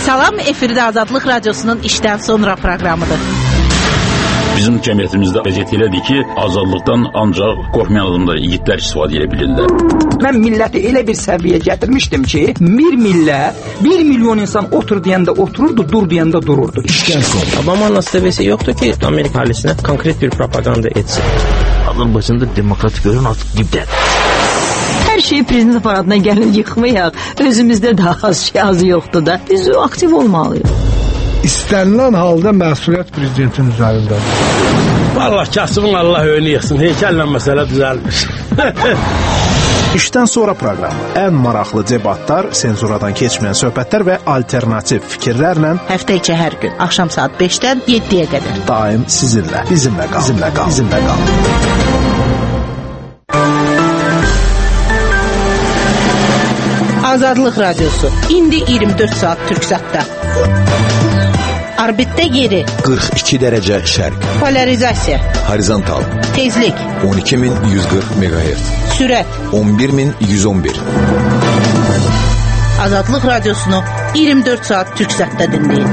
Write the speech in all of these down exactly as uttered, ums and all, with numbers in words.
Salam, efirdə Azadlıq Radiosunun işdən sonra proqramıdır. Bizim cəmiyyətimizdə vəziyyət elədir ki, azadlıqdan ancaq qorxmayan adamlar, yiğitlər istifadə edə bilirlər. Mən milləti elə bir səviyyə gətirmişdim ki, bir millət, bir milyon insan otur deyəndə otururdu, dur deyəndə dururdu. İşdən sonra. Obama'nın seviyesi yoktu ki, Amerika ailesine konkret bir propaganda etsin. Azərbaycanda demokrat görün artıq dibdədir. Hər şeyi prezident aparatına gəlin yıxmayaq. Özümüzdə daha az şey az yoxdur da. Biz aktiv olmalıyıq. İstənilən halda məsuliyyət prezidentin üzərindədir. Vallahi kasımın Allah önü yıxsın. Heykəllə məsələ düzəlmiş. İşdən sonra proqramı. Ən maraqlı debatlar, senzuradan keçməyən söhbətlər və alternativ fikirlərlə Həftə içi hər gün axşam saat beşdən yeddiyə qədər. Daim sizinlə, bizimlə qal, bizimlə qal, bizimlə qal. Azadlıq Radiosu. İndi iyirmi dörd saat Türksatda. Orbitdə yeri qırx iki dərəcə şərq. Polarizasiya. Horizontal. Tezlik on iki min yüz qırx meqahertz. Sürət on bir min yüz on bir. Azadlıq Radiosunu iyirmi dörd saat Türksatda dinləyin.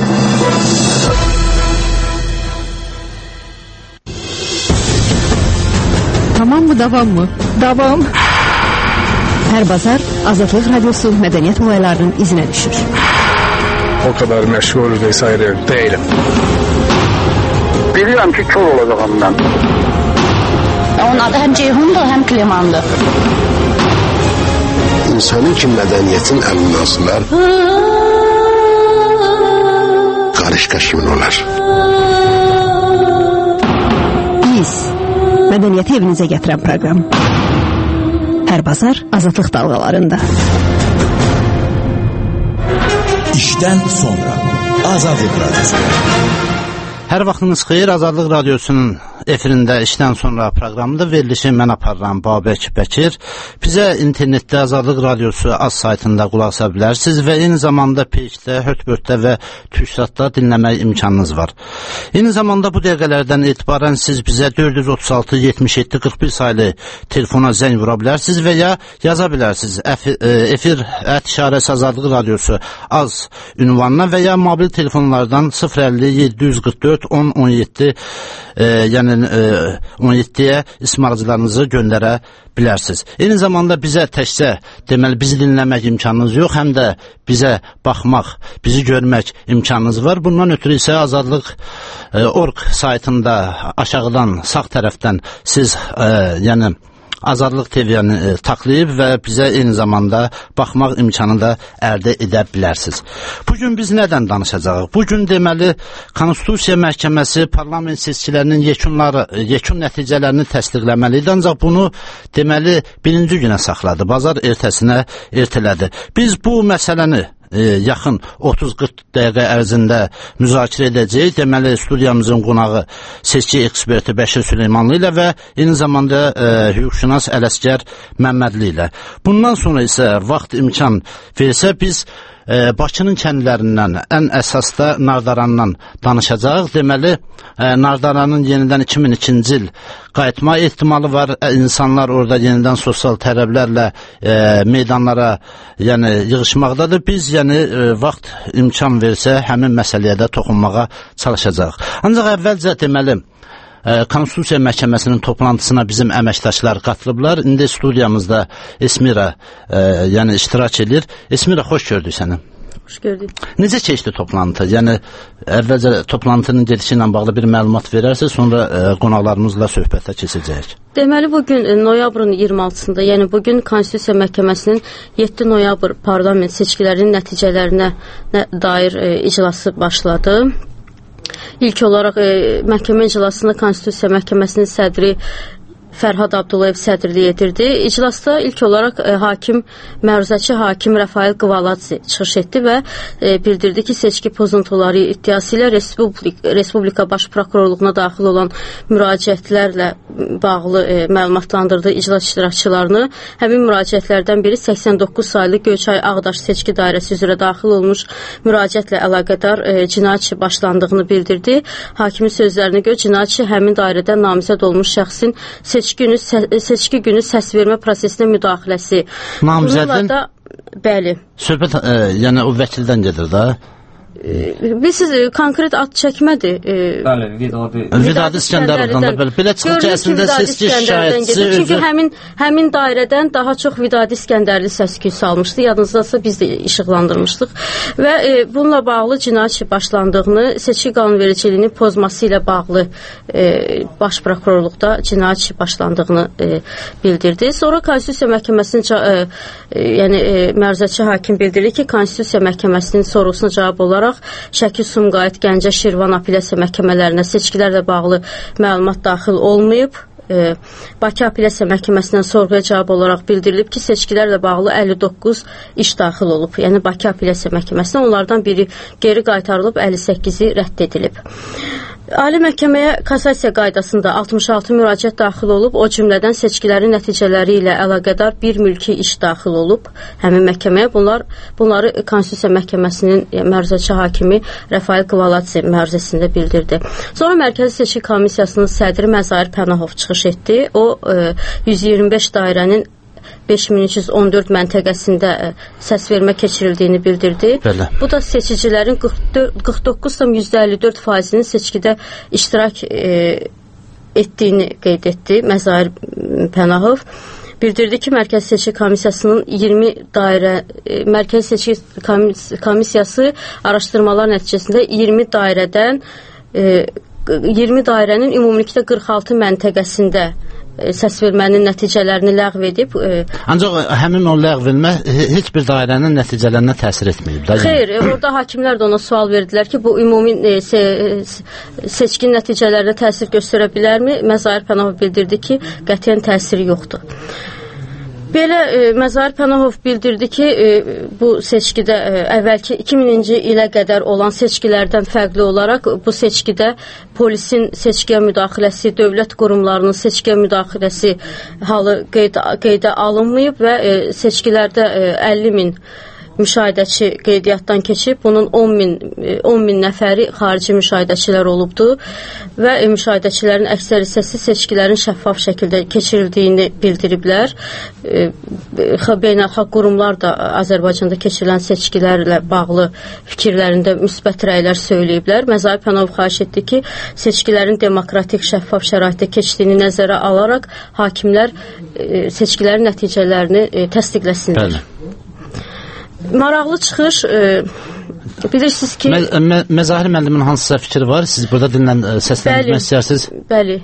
Tamam mı, davam mı? Davam. Hər bazar Azadlıq Radiosu mədəniyyət olaylarının izinə düşür. O kadar məşğul vesaire değilim. Bilirəm ki, kör olacağım mən. Onun adı həm Ceyhundur, həm Klimandır. İnsanın ki, mədəniyyətin əlindən asılar, qarışqa kimin olar? Biz, mədəniyyəti evinizə gətirən proqram. Hər bazar Azadlıq dalğalarında. İşdən sonra Azadlıq Radiosu. Hər vaxtınız xeyir, Azadlıq Radiosunun efirində işdən sonra proqramında verilişi mən aparıram Babək Bəkir. Bizə internetdə Azadlıq Radiosu az saytında qulaq asa bilərsiniz və eyni zamanda Pejdə, Hötbötdə və Türksatda dinləmək imkanınız var. Eyni zamanda bu dəqiqələrdən etibarən siz bizə dörd yüz otuz altı yetmiş yeddi qırx bir saylı telefona zəng vura bilərsiniz və ya yaza bilərsiniz. Efir ət işarəsi Azadlıq Radiosu az ünvanına və ya mobil telefonlardan sıfır əlli yeddi yüz qırx dörd on on yeddi e, yəni on yeddiyə ismaracılarınızı göndərə bilərsiniz. Eyni zamanda bizə təkcə deməli bizi dinləmək imkanınız yox, həm də bizə baxmaq, bizi görmək imkanınız var. Bundan ötürü isə Azadlıq nöqtə org saytında aşağıdan sağ tərəfdən siz e, yəni Azadlıq T V-ni e, tıklayıb və bizə eyni zamanda baxmaq imkanını da əldə edə bilərsiniz. Bugün biz nədən danışacağıq? Bugün deməli Konstitusiya Məhkəməsi parlament seçkilərinin yekunları, yekun nəticələrini təsdiqləməlidir. Ancaq bunu deməli birinci günə saxladı. Bazar ertəsinə ertələdi. Biz bu məsələni E, yaxın otuz qırx dəqiqə ərzində müzakirə edəcəyik. Deməli, studiyamızın qonağı seçki eksperti Bəşir Süleymanlı ilə və eyni zamanda e, hüquqşünas Ələsgər Məmmədli ilə. Bundan sonra isə vaxt imkan versə biz e, Bakının kəndlərindən, ən əsas da Nardarandan danışacağıq. Deməli, e, Nardaranın yenidən iki min ikinci il qayıtma ehtimalı var. E, insanlar orada yenidən sosial tələblərlə e, meydanlara yəni yığışmaqdadır. Biz yəni e, vaxt imkan versə həmin məsələyə də toxunmağa çalışacağıq. Ancaq əvvəlcə deməli e, Konstitusiya Məhkəməsinin toplantısına bizim əməkdaşlar qatılıblar. İndi studiyamızda Esmira e, yəni iştirak edir. Esmira, xoş gördük səni. Xoş gördük. Necə keçdi toplantı? Yəni əvvəlcə toplantının gedişi ilə bağlı bir məlumat verərsiniz, sonra e, qonaqlarımızla söhbətə keçəcəyik. Deməli, bugün noyabrın iyirmi altısında, yəni bugün Konstitusiya Məhkəməsinin yeddi noyabr parlament seçkilərinin nəticələrinə dair e, iclası başladı. İlk olaraq e, məhkəmə iclasında Konstitusiya Məhkəməsinin sədri Fərhad Abdullayev sədrlik edirdi. İclasda ilk olaraq e, hakim, məruzəçi hakim Rafael Qvaladze çıxış etdi və e, bildirdi ki, seçki pozuntuları iddiası ilə Respublik, Respublika Baş Prokurorluğuna daxil olan müraciətlərlə bağlı e, məlumatlandırdı iclas iştirakçılarını. Həmin müraciətlərdən biri səksən doqquz saylı Göyçay Ağdaş seçki dairəsi üzrə daxil olmuş müraciətlə əlaqədar e, cinayət başlandığını bildirdi. Hakimin sözlərinə görə cinayət həmin dairədə namizəd olmuş şəxsin seçki günü, seçki günü səs vermə prosesinə müdaxiləsi. Namizədin, Bəli. Söhbət e, yəni o vəkildən gedir də. Biz siz konkret ad çəkmədir. Bəli, Vidadi. Vidadi İskəndərovdan da belə. Belə çıxır ki, əslində seçki şikayətçisi çünki həmin həmin dairədən daha çox Vidadi İskəndərli səs-küy salmışdı. Yadınızdadsa biz də işıqlandırmışdıq və e, bununla bağlı cinayət işi başlandığını, seçki qanunvericiliyinin pozması ilə bağlı e, baş prokurorluqda cinayət işi başlandığını e, bildirdi. Sonra Konstitusiya Məhkəməsinin e, e, yəni e, məruzəçi hakim bildirdi ki, Konstitusiya Məhkəməsinin sorğusuna cavab olaraq Şəki, Sumqayıt, Gəncə, Şirvan apellyasiya məhkəmələrinə seçkilərlə bağlı məlumat daxil olmayıb. E, Bakı apellyasiya məhkəməsindən sorğuya cavab olaraq bildirilib ki, seçkilərlə bağlı əlli doqquz iş daxil olub. Yəni Bakı apellyasiya məhkəməsinə onlardan biri geri qaytarılıb, əlli səkkizi rədd edilib. Ali Məhkəməyə kassasiya qaydasında altmış altı müraciət daxil olub, o cümlədən seçkilərin nəticələri ilə əlaqədar bir mülki iş daxil olub. Həmin məhkəməyə bunlar bunları Konstitusiya Məhkəməsinin məruzəçi hakimi Rafael Kvaladze məruzəsində bildirdi. Sonra Mərkəzi Seçki Komissiyasının sədri Məzahir Pənahov çıxış etdi. O yüz iyirmi beş dairənin beş min üç yüz on dörd məntəqəsində səsvermə keçirildiyini bildirdi. Belə. Bu da seçicilərin qırx doqquz tam yüzdə əlli dörd faizinin seçkidə iştirak e, etdiyini qeyd etdi Məzahir Pənahov. Bildirdi ki, Mərkəzi Seçki Komissiyasının iyirmi dairə e, Mərkəzi Seçki Komissiyası araşdırmalar nəticəsində iyirmi dairədən e, iyirmi dairənin ümumilikdə qırx altı məntəqəsində səsvermənin nəticələrini ləğv edib. Ancaq həmin o ləğv edilmə heç bir dairənin nəticələrinə təsir etməyib. Xeyr, orada hakimlər də ona sual verdilər ki, bu ümumi se seçkin nəticələrinə təsir göstərə bilərmi? Məzahir Pənahov bildirdi ki, qətiyyən təsiri yoxdur. Belə e, Məzahir Pənahov bildirdi ki, e, bu seçkidə e, əvvəlki iki minci ilə qədər olan seçkilərdən fərqli olaraq bu seçkidə polisin seçkiyə müdaxiləsi, dövlət qurumlarının seçkiyə müdaxiləsi halı qeyd, qeydə alınmayıb və e, seçkilərdə e, əlli min müşahidəçi qeydiyyatdan keçib, bunun on min nəfəri xarici müşahidəçilər olubdu və e, müşahidəçilərin əksər hissəsi seçkilərin şəffaf şəkildə keçirildiyini bildiriblər. E, beynəlxalq qurumlar da Azərbaycanda keçirilən seçkilərlə bağlı fikirlərində müsbət rəylər söyləyiblər. Məzahir Pənahov xahiş etdi ki, seçkilərin demokratik, şəffaf şəraitdə keçdiyini nəzərə alaraq hakimlər e, seçkilərin nəticələrini e, təsdiqləsinlər. Bəli. Maraqlı çıxış, e, bilirsiniz ki... Mə, mə, Məzahir müəllimin hansısa fikri var? Siz burada dinlən səsləndirmək istəyirsiniz? Bəli.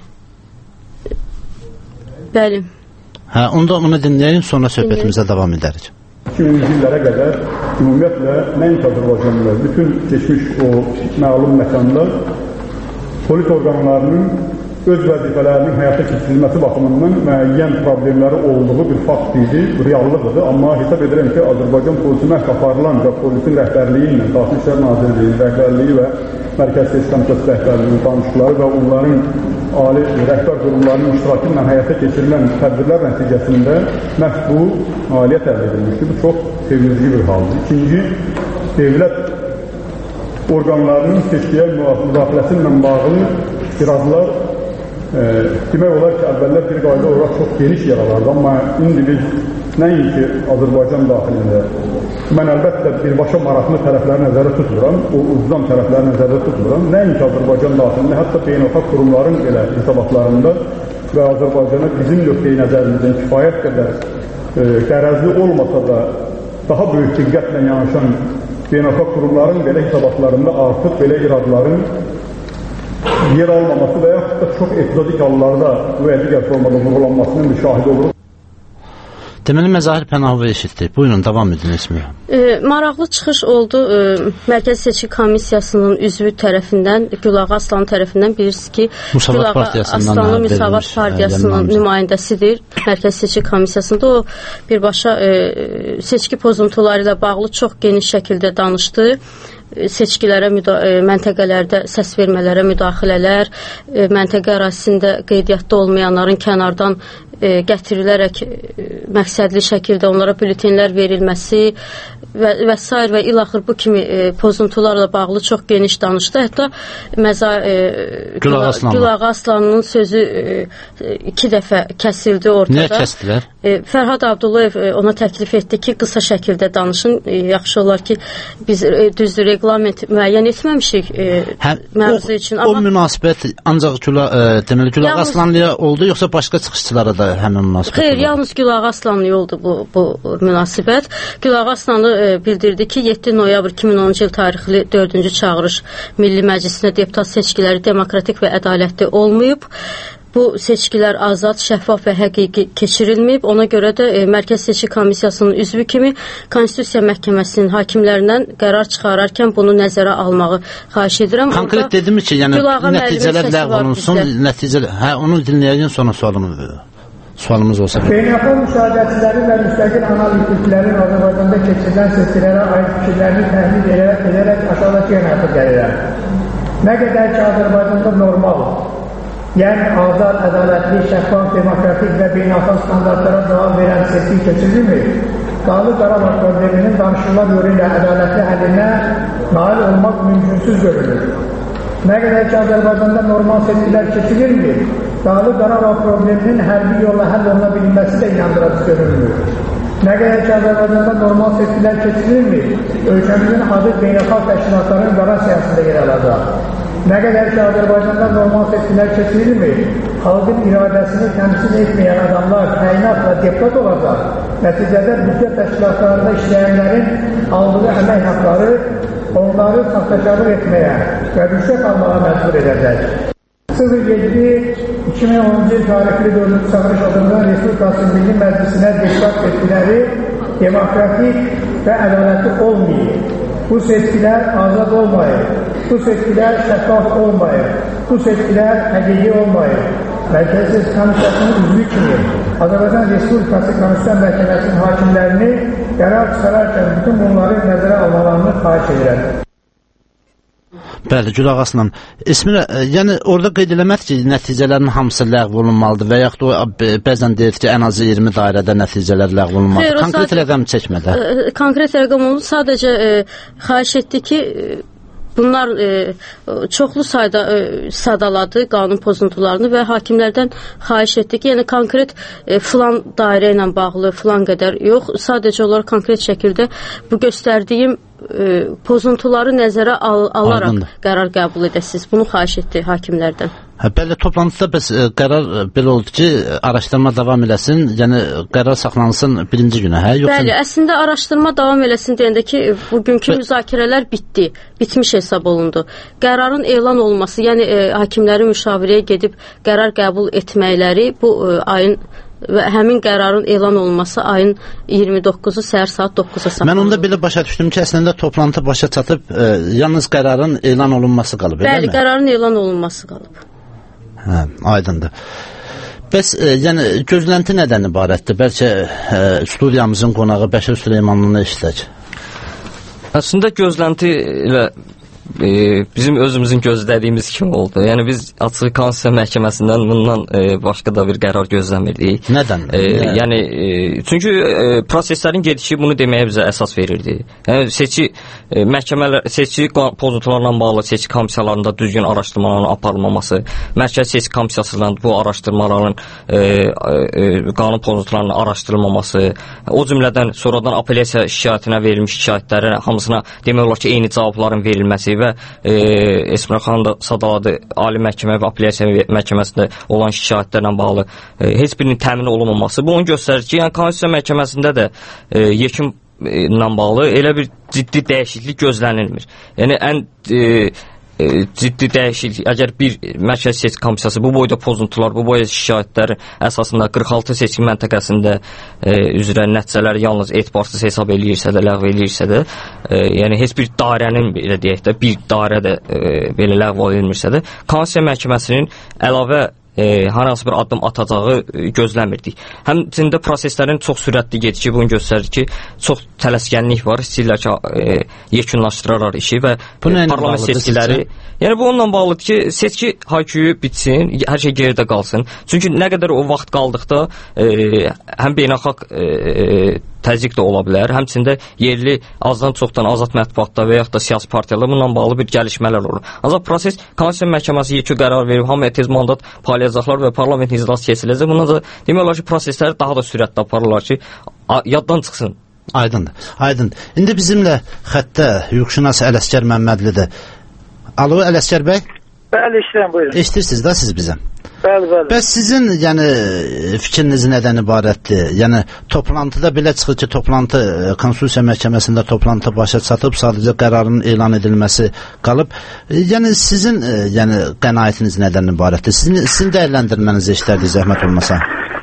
Bəli. Hə, onda onu dinləyək, sonra söhbətimizə davam edərik. iki minci illərə qədər ümumiyyətlə nəinki Azərbaycanlılar, bütün keçmiş o məlum məkanda polis orqanlarının öz vəzifələrinin həyata keçirilməsi baxımından müəyyən problemləri olduğu bir fakt idi, reallıqdır. Amma hesab edirəm ki, Azərbaycan polisi məhz aparılan və polisin rəhbərliyi ilə, Daxili İşlər Nazirliyinin rəhbərliyi və Mərkəzi Seçki Komitəsi rəhbərliyinin danışıqları və onların ali rəhbər qurumlarının iştirakı ilə həyata keçirilən tədbirlər nəticəsində məhz bu nailiyyət əldə edilmişdir. Bu çox sevindirici bir haldır. İkinci, dövlət orqanlarının seçkiyə müdaxiləsi ilə bağlı itirazlar E, demək olar ki, əvvəllər bir qayda olaraq çox geniş yer alardı, amma indi biz nəinki Azərbaycan daxilində, mən əlbəttə birbaşa maraqlı tərəfləri nəzərdə tutmuram, o ucuzdan tərəfləri nəzərdə tutmuram, nəinki Azərbaycan daxilində, hətta beynəlxalq qurumların elə hesabatlarında və Azərbaycana bizim nöqteyi nəzərimizdən kifayət qədər e, qərəzli olmasa da daha böyük diqqətlə yanaşan beynəlxalq qurumların belə hesabatlarında artıq belə iradların yer almaması və yaxud da çox epizodik hallarda və digər formada vurgulanmasının müşahidə olur. Deməli, Məzahir Pənahovu eşitdik. Buyurun, davam edin, Esmiyə. E, maraqlı çıxış oldu. E, Mərkəzi Seçki Komissiyasının üzvü tərəfindən, Gülağa Aslan tərəfindən bilirsiniz ki, Gülağa Aslanlı Müsavat Partiyasının nümayəndəsidir. Mərkəzi Seçki Komissiyasında o birbaşa e, seçki pozuntuları ilə bağlı çox geniş şəkildə danışdı. Seçkilərə, məntəqələrdə səs vermələrə müdaxilələr, məntəqə ərazisində qeydiyyatda olmayanların kənardan e, gətirilərək e, məqsədli şəkildə onlara bültenlər verilməsi və, və s. və ilaxır bu kimi e, pozuntularla bağlı çox geniş danışdı. Hətta Məza, e, Gülağa Aslanın sözü e, iki dəfə kəsildi ortada. Niyə kəsdilər? E, Fərhad Abdullayev e, ona təklif etdi ki, qısa şəkildə danışın. E, yaxşı olar ki, biz e, düzdür reqlament müəyyən etməmişik e, hə, məruzə üçün. Amma o münasibət ancaq Güla, e, deməli Gülağa yalnız, Aslanlıya oldu, yoxsa başqa çıxışçılara da həmin münasibət xeyr, oldu? yalnız Gülağa Aslanlıya oldu bu, bu münasibət. Gülağa Aslanlı e, bildirdi ki, yeddi noyabr iki min onuncu il tarixli dördüncü çağırış Milli Məclisinə deputat seçkiləri demokratik və ədalətli olmayıb. Bu seçkilər azad, şəffaf və həqiqi keçirilməyib. Ona görə də e, Mərkəz Seçki Komissiyasının üzvü kimi Konstitusiya Məhkəməsinin hakimlərindən qərar çıxararkən bunu nəzərə almağı xahiş edirəm. Konkret dedim ki, yəni nəticələr ləğv olunsun, nəticələr, hə, onu dinləyəcək sonra sualımız, sualımız olsa. Beynəlxalq müşahidəçilərin və müstəqil analitiklərin Azərbaycanda keçirilən seçkilərə aid fikirlərini təhlil edərək, edərək aşağıdakı yönəltib gəlirlər. Nə qədər ki, Azərbaycanda normal, yəni azad, ədalətli, şəffaf, demokratik və beynəlxalq standartlara cavab verən seçki keçirilmir. Dağlıq Qarabağ probleminin danışıqlar yolu ilə ədalətli həllinə nail olmaq mümkünsüz görülür. Nə qədər ki, Azərbaycanda normal seçkilər keçirilmir, Dağlıq Qarabağ probleminin hərbi yolla həll oluna bilinməsi də inandırıcı görülmür. Nə qədər ki, Azərbaycanda normal seçkilər keçirilmir, ölkəmizin adı beynəlxalq təşkilatların qara siyasətində yer alacaq. Nə qədər ki, Azərbaycanda normal seçkilər keçirilmir, xalqın iradəsini təmsil etməyən adamlar təyinat və deputat olacaq. Nəticədə büdcə təşkilatlarında işləyənlərin aldığı əmək haqları onları saxtakarlıq etməyə və rüşvət almağa məcbur edəcək. sıfır yeddi iki min onuncu il tarixli dördüncü çağırış adından Respublikası Milli Məclisinə deputat seçkiləri demokratik və ədalətli olmayıb. Bu seçkilər azad olmayıb. Bu seçkilər şəffaf olmayıb. Bu seçkilər həqiqi olmayıb. Mərkəzi Seçki Komissiyasının üzvü kimi Azərbaycan Respublikası Konstitusiya Məhkəməsinin hakimlərini qərar çıxararkən bütün bunları nəzərə almalarını xahiş edirəm. Bəli, Gülağa Aslan. İsmir, yəni orada qeyd eləmək ki, nəticələrin hamısı ləğv olunmalıdır və yaxud o bəzən deyir ki, ən azı iyirmi dairədə nəticələr ləğv olunmalıdır. Xeyr, konkret sadəcə, rəqəm çəkmədə. Ə, konkret rəqəm olunur. Sadəcə ə, xahiş etdi ki, bunlar e, çoxlu sayda e, sadaladı qanun pozuntularını və hakimlərdən xahiş etdi ki, yəni konkret e, filan dairə ilə bağlı filan qədər yox, sadəcə olaraq konkret şəkildə bu göstərdiyim e, pozuntuları nəzərə al alaraq Aydındır. Qərar qəbul edəsiniz. Bunu xahiş etdi hakimlərdən. Hə, bəli, toplantıda bəs e, qərar belə oldu ki, araşdırma davam eləsin, yəni qərar saxlansın birinci günə, hə? Yoxsa... Bəli, əslində araşdırma davam eləsin deyəndə ki, bugünkü Bə... müzakirələr bitdi, bitmiş hesab olundu. Qərarın elan olması, yəni e, hakimlərin müşavirəyə gedib qərar qəbul etməkləri bu e, ayın və həmin qərarın elan olunması ayın iyirmi doqquzu səhər saat doqquzda saxlanılır. Mən onda belə başa düşdüm ki, əslində toplantı başa çatıb, e, yalnız qərarın elan olunması qalıb, elə mi? Bəli, qərarın elan olunması qalıb. Hə, aydındır. Bəs, e, yəni, gözlənti nədən ibarətdir? Bəlkə e, studiyamızın qonağı Bəşir Süleymanlını eşitək. Əslində gözlənti ilə e, bizim özümüzün gözlədiyimiz kimi oldu. Yəni biz Açıq Konstitusiya Məhkəməsindən bundan e, başqa da bir qərar gözləmirdik. Nədən? E, yəni e, çünki e, proseslərin gedişi bunu deməyə bizə əsas verirdi. Yəni seçki e, məhkəmələr seçki pozuntularla bağlı seçki komissiyalarında düzgün araşdırmaların aparılmaması, Mərkəzi Seçki Komissiyasından bu araşdırmaların e, e, qanun pozuntularının araşdırılmaması, o cümlədən sonradan apellyasiya şikayətinə verilmiş şikayətlərin hamısına demək olar ki, eyni cavabların verilməsi və e, Esmir xanım da sadaladı, Ali Məhkəmə və Apellyasiya Məhkəməsində olan şikayətlərlə bağlı e, heç birinin təmin olunmaması. Bu onu göstərir ki, yəni Konstitusiya Məhkəməsində də e, yekun ilə bağlı elə bir ciddi dəyişiklik gözlənilmir. Yəni ən e, e, ciddi dəyişiklik, əgər bir Mərkəzi Seçki Komissiyası bu boyda pozuntular, bu boyda şikayətlər əsasında qırx altı seçki məntəqəsində e, üzrə nəticələri yalnız etibarsız hesab eləyirsə də, ləğv eləyirsə də, e, yəni heç bir dairənin, belə deyək də, bir dairə də e, belə ləğv edilmirsə də, Konstitusiya Məhkəməsinin əlavə E, hər hansı bir addım atacağı e, gözləmirdik. Həmçində proseslərin çox sürətli gedişi bunu göstərir ki, çox tələskənlik var. İstəyirlər ki, e, yekunlaşdırarlar işi və e, parlament seçkiləri. Yəni bu onunla bağlıdır ki, seçki hayküyü bitsin, hər şey geridə qalsın. Çünki nə qədər o vaxt qaldıqda e, həm beynəlxalq e, təzyiq də ola bilər. Həmçində yerli azdan çoxdan azad mətbuatda və yaxud da siyasi partiyalarla bununla bağlı bir gəlişmələr olur. Ancaq proses Konstitusiya Məhkəməsi yekun qərar verib, hamıya tez mandat paylayacaqlar və parlament iclası keçiriləcək. Bundan da demək olar ki, prosesləri daha da sürətli aparırlar ki, yaddan çıxsın. Aydındır, aydındır. İndi bizimlə xəttə hüquqşünas Ələsgər Məmmədlidir. Alo, Ələsgər bəy? Bəli, işləyəm, buyurun. Eşitirsiniz da siz bizə? Bəli, bəli. Bəs sizin yəni fikriniz nədən ibarətdir? Yəni toplantıda belə çıxır ki, toplantı Konstitusiya Məhkəməsində toplantı başa çatıb, sadəcə qərarın elan edilməsi qalıb. Yəni sizin yəni qənaətiniz nədən ibarətdir? Sizin, sizin dəyərləndirmənizi eşitərdik, zəhmət olmasa.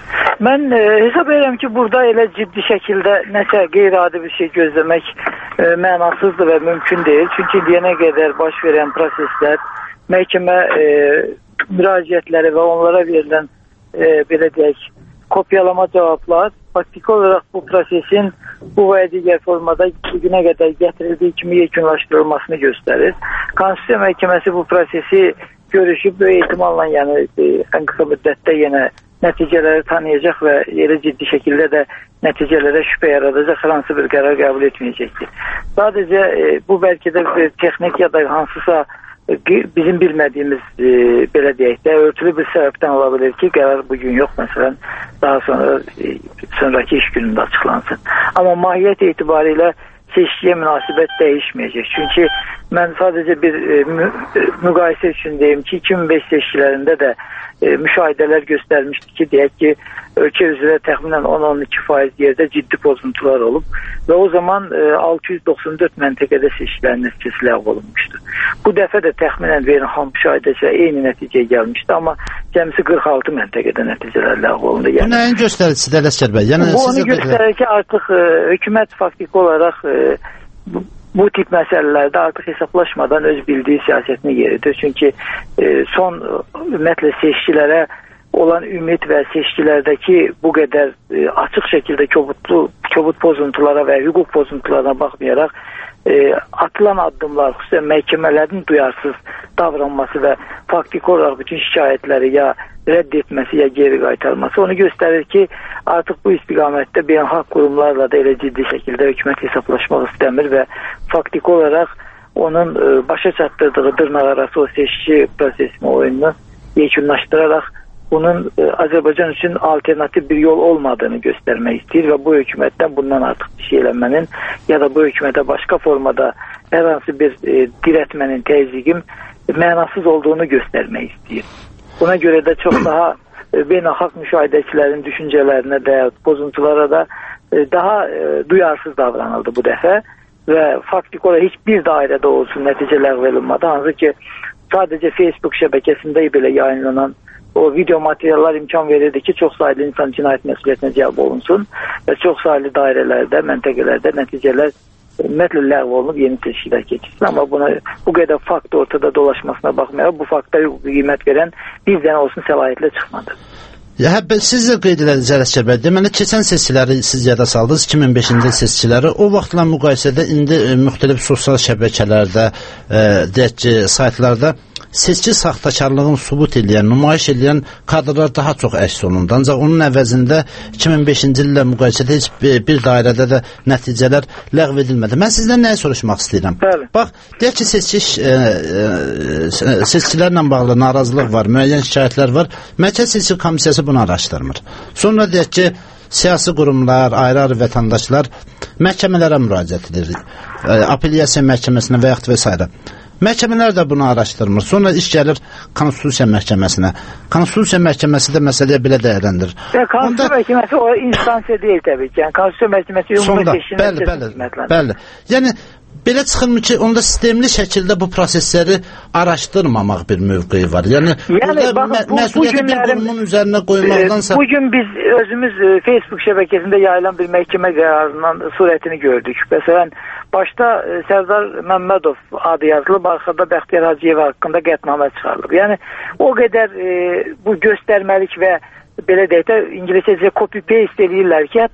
Mən e, hesab edirəm ki, burada elə ciddi şəkildə nəsə qeyri-adi bir şey gözləmək e, mənasızdır və mümkün deyil. Çünki deyənə qədər baş verən proseslər, məhkəmə e, müraciətləri və onlara verilən e, belə deyək, kopyalama cavablar faktiki olaraq bu prosesin bu və digər formada günə qədər gətirildiyi kimi yekunlaşdırılmasını göstərir. Konstitusiya Məhkəməsi bu prosesi görüşüb böyük ehtimalla yəni e, ən qısa müddətdə yenə nəticələri tanıyacaq və elə ciddi şəkildə də nəticələrə şübhə yaradacaq hər hansı bir qərar qəbul etməyəcəkdir. Sadəcə e, bu bəlkə də e, texnik ya da hansısa e, bizim bilmədiyimiz e, belə deyək də örtülü bir səbəbdən ola bilər ki, qərar bugün yox, məsələn daha sonra e, sonraki iş günündə açıqlansın. Amma mahiyyət etibarilə seçkiyə münasibət dəyişməyəcək. Çünki mən sadəcə bir e, mü müqayisə üçün deyim ki, iki min beş seçkilərində də e, müşahidələr göstərmişdi ki, deyək ki, ölkə üzrə təxminən on on iki faiz yerdə ciddi pozuntular olub və o zaman e, altı yüz doxsan dörd məntəqədə seçkilərin nəticəsi ləğv olunmuşdu. Bu dəfə də təxminən beynəlxalq müşahidəçilər eyni nəticəyə gəlmişdi, amma cəmsi qırx altı məntəqədə nəticələr ləğv olundu. Yəni, bu nəyin göstəricisidir, Ələsgər bəy? Yəni, bu onu göstərir ki, artıq e, hökumət faktiki olaraq e, bu, bu tip məsələlərdə artıq hesablaşmadan öz bildiyi siyasətini yeridir. Çünki e, son ümumiyyətlə seçkilərə olan ümid və seçkilərdəki bu qədər e, açıq şəkildə kobudlu, kobud pozuntulara və hüquq pozuntularına baxmayaraq e, atılan addımlar, xüsusən məhkəmələrin duyarsız davranması və faktiki olaraq bütün şikayətləri ya rədd etməsi ya geri qaytarması onu göstərir ki, artıq bu istiqamətdə beynəlxalq qurumlarla da elə ciddi şəkildə hökumət hesablaşmaq istəmir və faktiki olaraq onun e, başa çatdırdığı dırnaqarası o seçki prosesini, oyununu yekunlaşdıraraq bunun e, Azərbaycan üçün alternativ bir yol olmadığını göstərmək istəyir və bu hökumətdən bundan artıq bir şey eləmənin ya da bu hökumətə başqa formada hər hansı bir e, dirətmənin, təzyiqin mənasız olduğunu göstərmək istəyir. Buna görə də çox daha e, beynəlxalq müşahidəçilərin düşüncələrinə də, pozuntulara da e, daha e, duyarsız davranıldı bu dəfə və faktik olaraq heç bir dairədə olsun nəticə ləğv edilmədi. Hansı ki, sadəcə Facebook şəbəkəsində belə yayınlanan o video materiallar imkan verirdi ki, çox sayılı insan cinayət məsuliyyətinə cəlb olunsun və çox sayılı dairələrdə, məntəqələrdə nəticələr ümumiyyətlə ləğv olunub yeni seçkilər keçirsin. Amma buna bu qədər fakt ortada dolaşmasına baxmayaraq bu fakta qiymət verən bir dənə olsun səlahiyyətlə çıxmadı. Ya, siz də qeyd edədiniz, Ələsgər bəy. Deməli, keçən seçkiləri siz yada saldınız, iki min beşinci seçkiləri. O vaxtla müqayisədə indi e, müxtəlif sosial şəbəkələrdə, e, deyək ki, saytlarda seçki saxtakarlığını sübut edən, nümayiş edən kadrlar daha çox əks olundu. Ancaq onun əvəzində iki min beşinci illə müqayisədə heç bir, bir dairədə də nəticələr ləğv edilmədi. Mən sizdən nəyi soruşmaq istəyirəm? Bəli. Bax, deyək ki, seçki, e, e, seçkilərlə bağlı narazılıq var, müəyyən şikayətlər var. Mərkəzi Seçki Komissiyası bunu araşdırmır. Sonra deyək ki, siyasi qurumlar, ayrı-ayrı vətəndaşlar məhkəmələrə müraciət edir. E, apellyasiya məhkəməsinə və yaxud və s. Məhkəmələr də bunu araşdırmır. Sonra iş gəlir Konstitusiya Məhkəməsinə. Konstitusiya Məhkəməsi də məsələyə belə dəyərləndirir. Konstitusiya Onda... Məhkəməsi o instansiya deyil təbii ki. Yəni, Konstitusiya Məhkəməsi ümumi seçkilə bəli, bəli, bəli. Yəni, belə çıxırmı ki, onda sistemli şəkildə bu prosesləri araşdırmamaq bir mövqeyi var. Yəni, yəni baxın, bu, məsuliyyəti bir qurumun üzərinə qoymaqdansa... E, bugün biz özümüz e, Facebook şəbəkəsində yayılan bir məhkəmə qərarından surətini gördük. Məsələn, başda e, Sərdar Məmmədov adı yazılıb, arxada Bəxtiyar Hacıyev haqqında qətnamə çıxarılıb. Yəni, o qədər e, bu göstərməlik və belə deyək də, İngilizcə copy-paste eləyirlər ki, hətta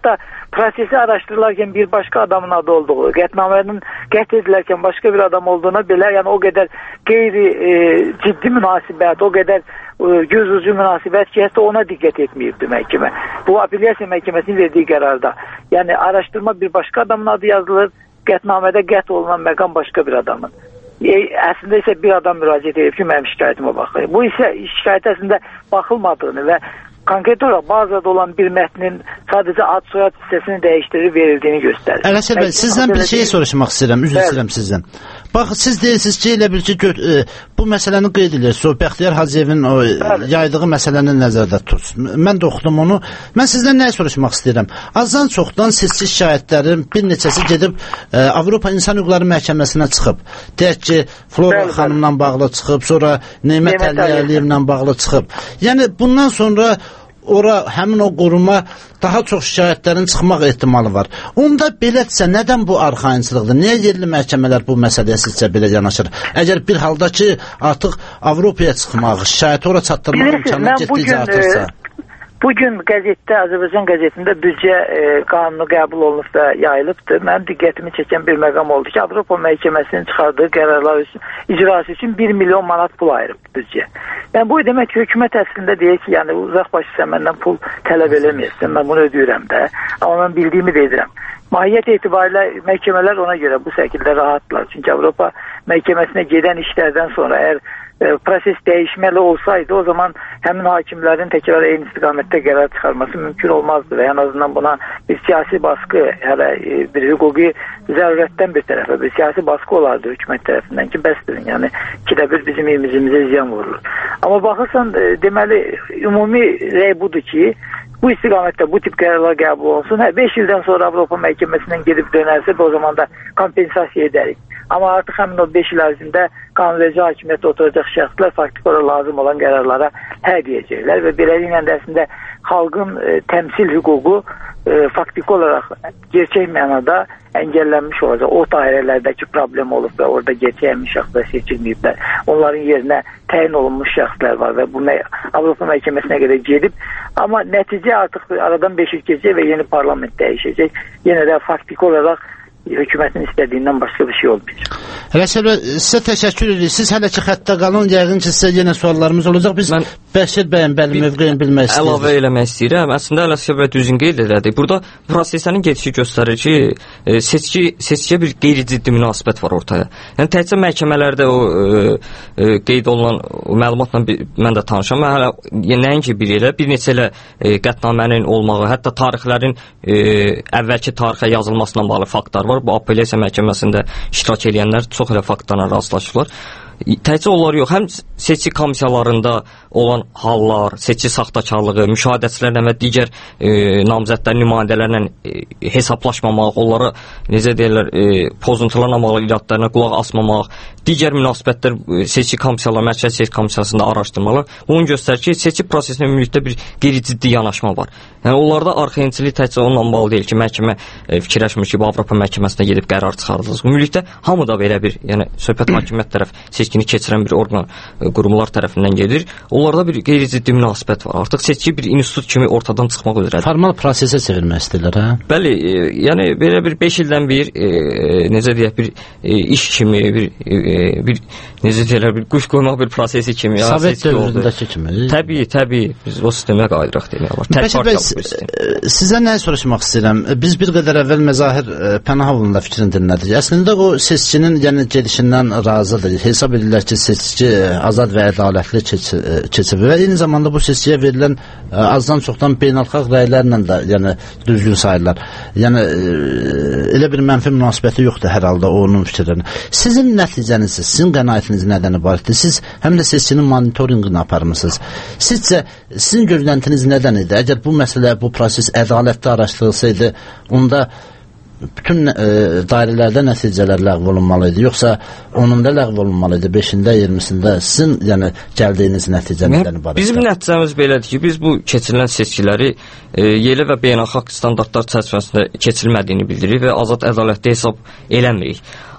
prosesi araşdırılarkən bir başqa adamın adı olduğu, qətnamənin qət edilərkən başqa bir adam olduğuna belə, yəni o qədər qeyri e, ciddi münasibət, o qədər e, göz ucu münasibət ki, hətta ona diqqət etməyibdi məhkəmə. Bu apellyasiya məhkəməsinin verdiyi qərarda. Yəni araşdırma bir başqa adamın adı yazılır, qətnamədə qət olunan məqam başqa bir adamın. E, əslində isə bir adam müraciət edib ki, mənim şikayətimə baxın. Bu isə şikayət əslində baxılmadığını və konkret olaraq bazada olan bir mətnin sadəcə ad soyad hissəsini dəyişdirib verildiyini göstərir. Ələsər bəy, sizdən bir şey soruşmaq istəyirəm, üzr istəyirəm sizdən. Bax, siz deyirsiniz ki, elə bir ki, e, bu məsələni qeyd edirsiniz, o Bəxtiyar Hacıyevin o Bəli. yaydığı məsələni nəzərdə tutun. Mən də oxudum onu. Mən sizdən nəyə soruşmaq istəyirəm? Azdan çoxdan seçki şikayətlərin bir neçəsi gedib e, Avropa İnsan Hüquqları Məhkəməsinə çıxıb. Deyək ki, Flora Bəli, xanımla bağlı çıxıb, sonra Neymət Əliyevlə bağlı çıxıb. Yəni, bundan sonra ora həmin o quruma daha çox şikayətlərin çıxmaq ehtimalı var. Onda belədirsə, nədən bu arxayınçılıqdır? Niyə yerli məhkəmələr bu məsələyə sizcə belə yanaşır? Əgər bir halda ki, artıq Avropaya çıxmaq, şikayəti ora çatdırmaq imkanı getdikcə artırsa. Bugün qəzetdə, Azərbaycan qəzetində büdcə e, qanunu qəbul olunub da yayılıbdır. Mənim diqqətimi çəkən bir məqam oldu ki, Avropa məhkəməsinin çıxardığı qərarlar üçün, icrası üçün bir milyon manat pul ayırıb büdcə. Yəni bu demək ki, hökumət əslində deyir ki, yəni uzaq başı sən məndən pul tələb eləməyəsən, mən bunu ödəyirəm də, amma mən bildiyimi də edirəm. Mahiyyət etibarilə məhkəmələr ona görə bu şəkildə rahatlar. Çünki Avropa məhkəməsinə gedən işlərdən sonra əgər proses dəyişməli olsaydı, o zaman həmin hakimlərin təkrar eyni istiqamətdə qərar çıxarması mümkün olmazdı və ən azından buna bir siyasi baskı, hələ bir hüquqi zərurətdən bir tərəfə, bir siyasi baskı olardı hökumət tərəfindən ki, bəsdirin, yəni ikidə bir bizim imizimizə ziyan vurulur. Amma baxırsan, deməli, ümumi rəy budur ki, bu istiqamətdə bu tip qərarlar qəbul olunsun. beş ildən sonra Avropa məhkəməsindən gedib dönərsə, o zaman da kompensasiya edərik. Amma artıq həmin o beş il ərzində qanunverici hakimiyyətdə oturacaq şəxslər faktik olaraq lazım olan qərarlara hə deyəcəklər və beləliklə də əslində xalqın e, təmsil hüququ e, faktik olaraq gerçək mənada əngəllənmiş olacaq. O dairələrdəki problem olub və orada gerçək şəxslər seçilməyiblər. Onların yerinə təyin olunmuş şəxslər var və bu Avropa məhkəməsinə qədər gedib. Amma nəticə artıq aradan beş il keçəcək və yeni parlament dəyişəcək. Yenə də faktik olaraq hökumətin istədiyindən başqa bir şey olmayacaq. Rəşad bəy, sizə təşəkkür edirik. Siz hələ ki xəttə qalın, yəqin ki, sizə yenə suallarımız olacaq. Biz mən Bəşir bəyin bəli mövqeyini bilmək istəyirik. Əlavə eləmək istəyirəm. Əslində Rəşad bəy düzgün qeyd elədi. Burada proseslərin gedişi göstərir ki, e, seçki seçkiyə bir qeyri-ciddi münasibət var ortaya. Yəni təkcə məhkəmələrdə o e, e, qeyd olunan o məlumatla bir, mən də tanışam. Mən hələ nəinki bir elə, bir neçə elə e, qətnamənin olmağı, hətta tarixlərin e, əvvəlki tarixə yazılmasından bağlı faktlar var. Bu apellyasiya məhkəməsində iştirak edənlər çox elə faktlarla rastlaşırlar. Təkcə onlar yox, həm seçki komissiyalarında olan hallar, seçki saxtakarlığı, müşahidəçilərlə və digər e, namizədlərin nümayəndələrlə e, hesablaşmamaq, onlara necə deyirlər, e, pozuntularla bağlı iradlarına qulaq asmamaq, digər münasibətlər e, seçki komissiyaları, mərkəzi seçki komissiyasında araşdırmalar bunu göstərir ki, seçki prosesinə ümumilikdə bir qeyri-ciddi yanaşma var. Yəni onlarda arxayınçılıq təkcə onunla bağlı deyil ki, məhkəmə e, fikirləşmir ki, bu Avropa məhkəməsinə gedib qərar çıxardılır. Ümumilikdə hamı da belə bir, yəni söhbət hakimiyyət tərəf seçkini keçirən bir orqan e, qurumlar tərəfindən gedir. Onlarda bir qeyri-ciddi münasibət var. Artıq seçki bir institut kimi ortadan çıxmaq üzrədir. Formal prosesə çevirmək istəyirlər, hə? Bəli, e, yəni belə bir beş ildən bir e, necə deyək, bir e, iş kimi, bir e, bir necə deyirlər, bir quş qoymaq bir prosesi kimi, ya Sovet dövründəki kimi. Təbii, təbii. Biz o sistemə qayıdırıq demək olar. Tək partiyalı bir sistem. Sizə nə soruşmaq istəyirəm? Biz bir qədər əvvəl Məzahir Pənahovun da fikrini dinlədik. Əslində o seçkinin yəni gedişindən razıdır. Hesab edirlər ki, seçki azad və ədalətli keçib və eyni zamanda bu seçkiyə verilən azdan çoxdan beynəlxalq rəylərlə də yəni düzgün sayırlar. Yəni elə bir mənfi münasibəti yoxdur hər halda onun fikirlərinə. Sizin nəticəniz, sizin qənaətiniz nədən ibarətdir? Siz həm də seçkinin monitorinqini aparmısınız. Sizcə sizin gözləntiniz nədən idi? Əgər bu məsələ, bu proses ədalətli araşdırılsaydı, onda bütün e, dairələrdə nəticələr ləğv olunmalı idi, yoxsa onunda ləğv olunmalı idi, beşində, iyirmisində sizin yəni gəldiyiniz nəticə nədən ibarətdir? Bizim nəticəmiz belədir ki, biz bu keçirilən seçkiləri e, yerli və beynəlxalq standartlar çərçivəsində keçirilmədiyini bildiririk və azad ədalətli hesab eləmirik.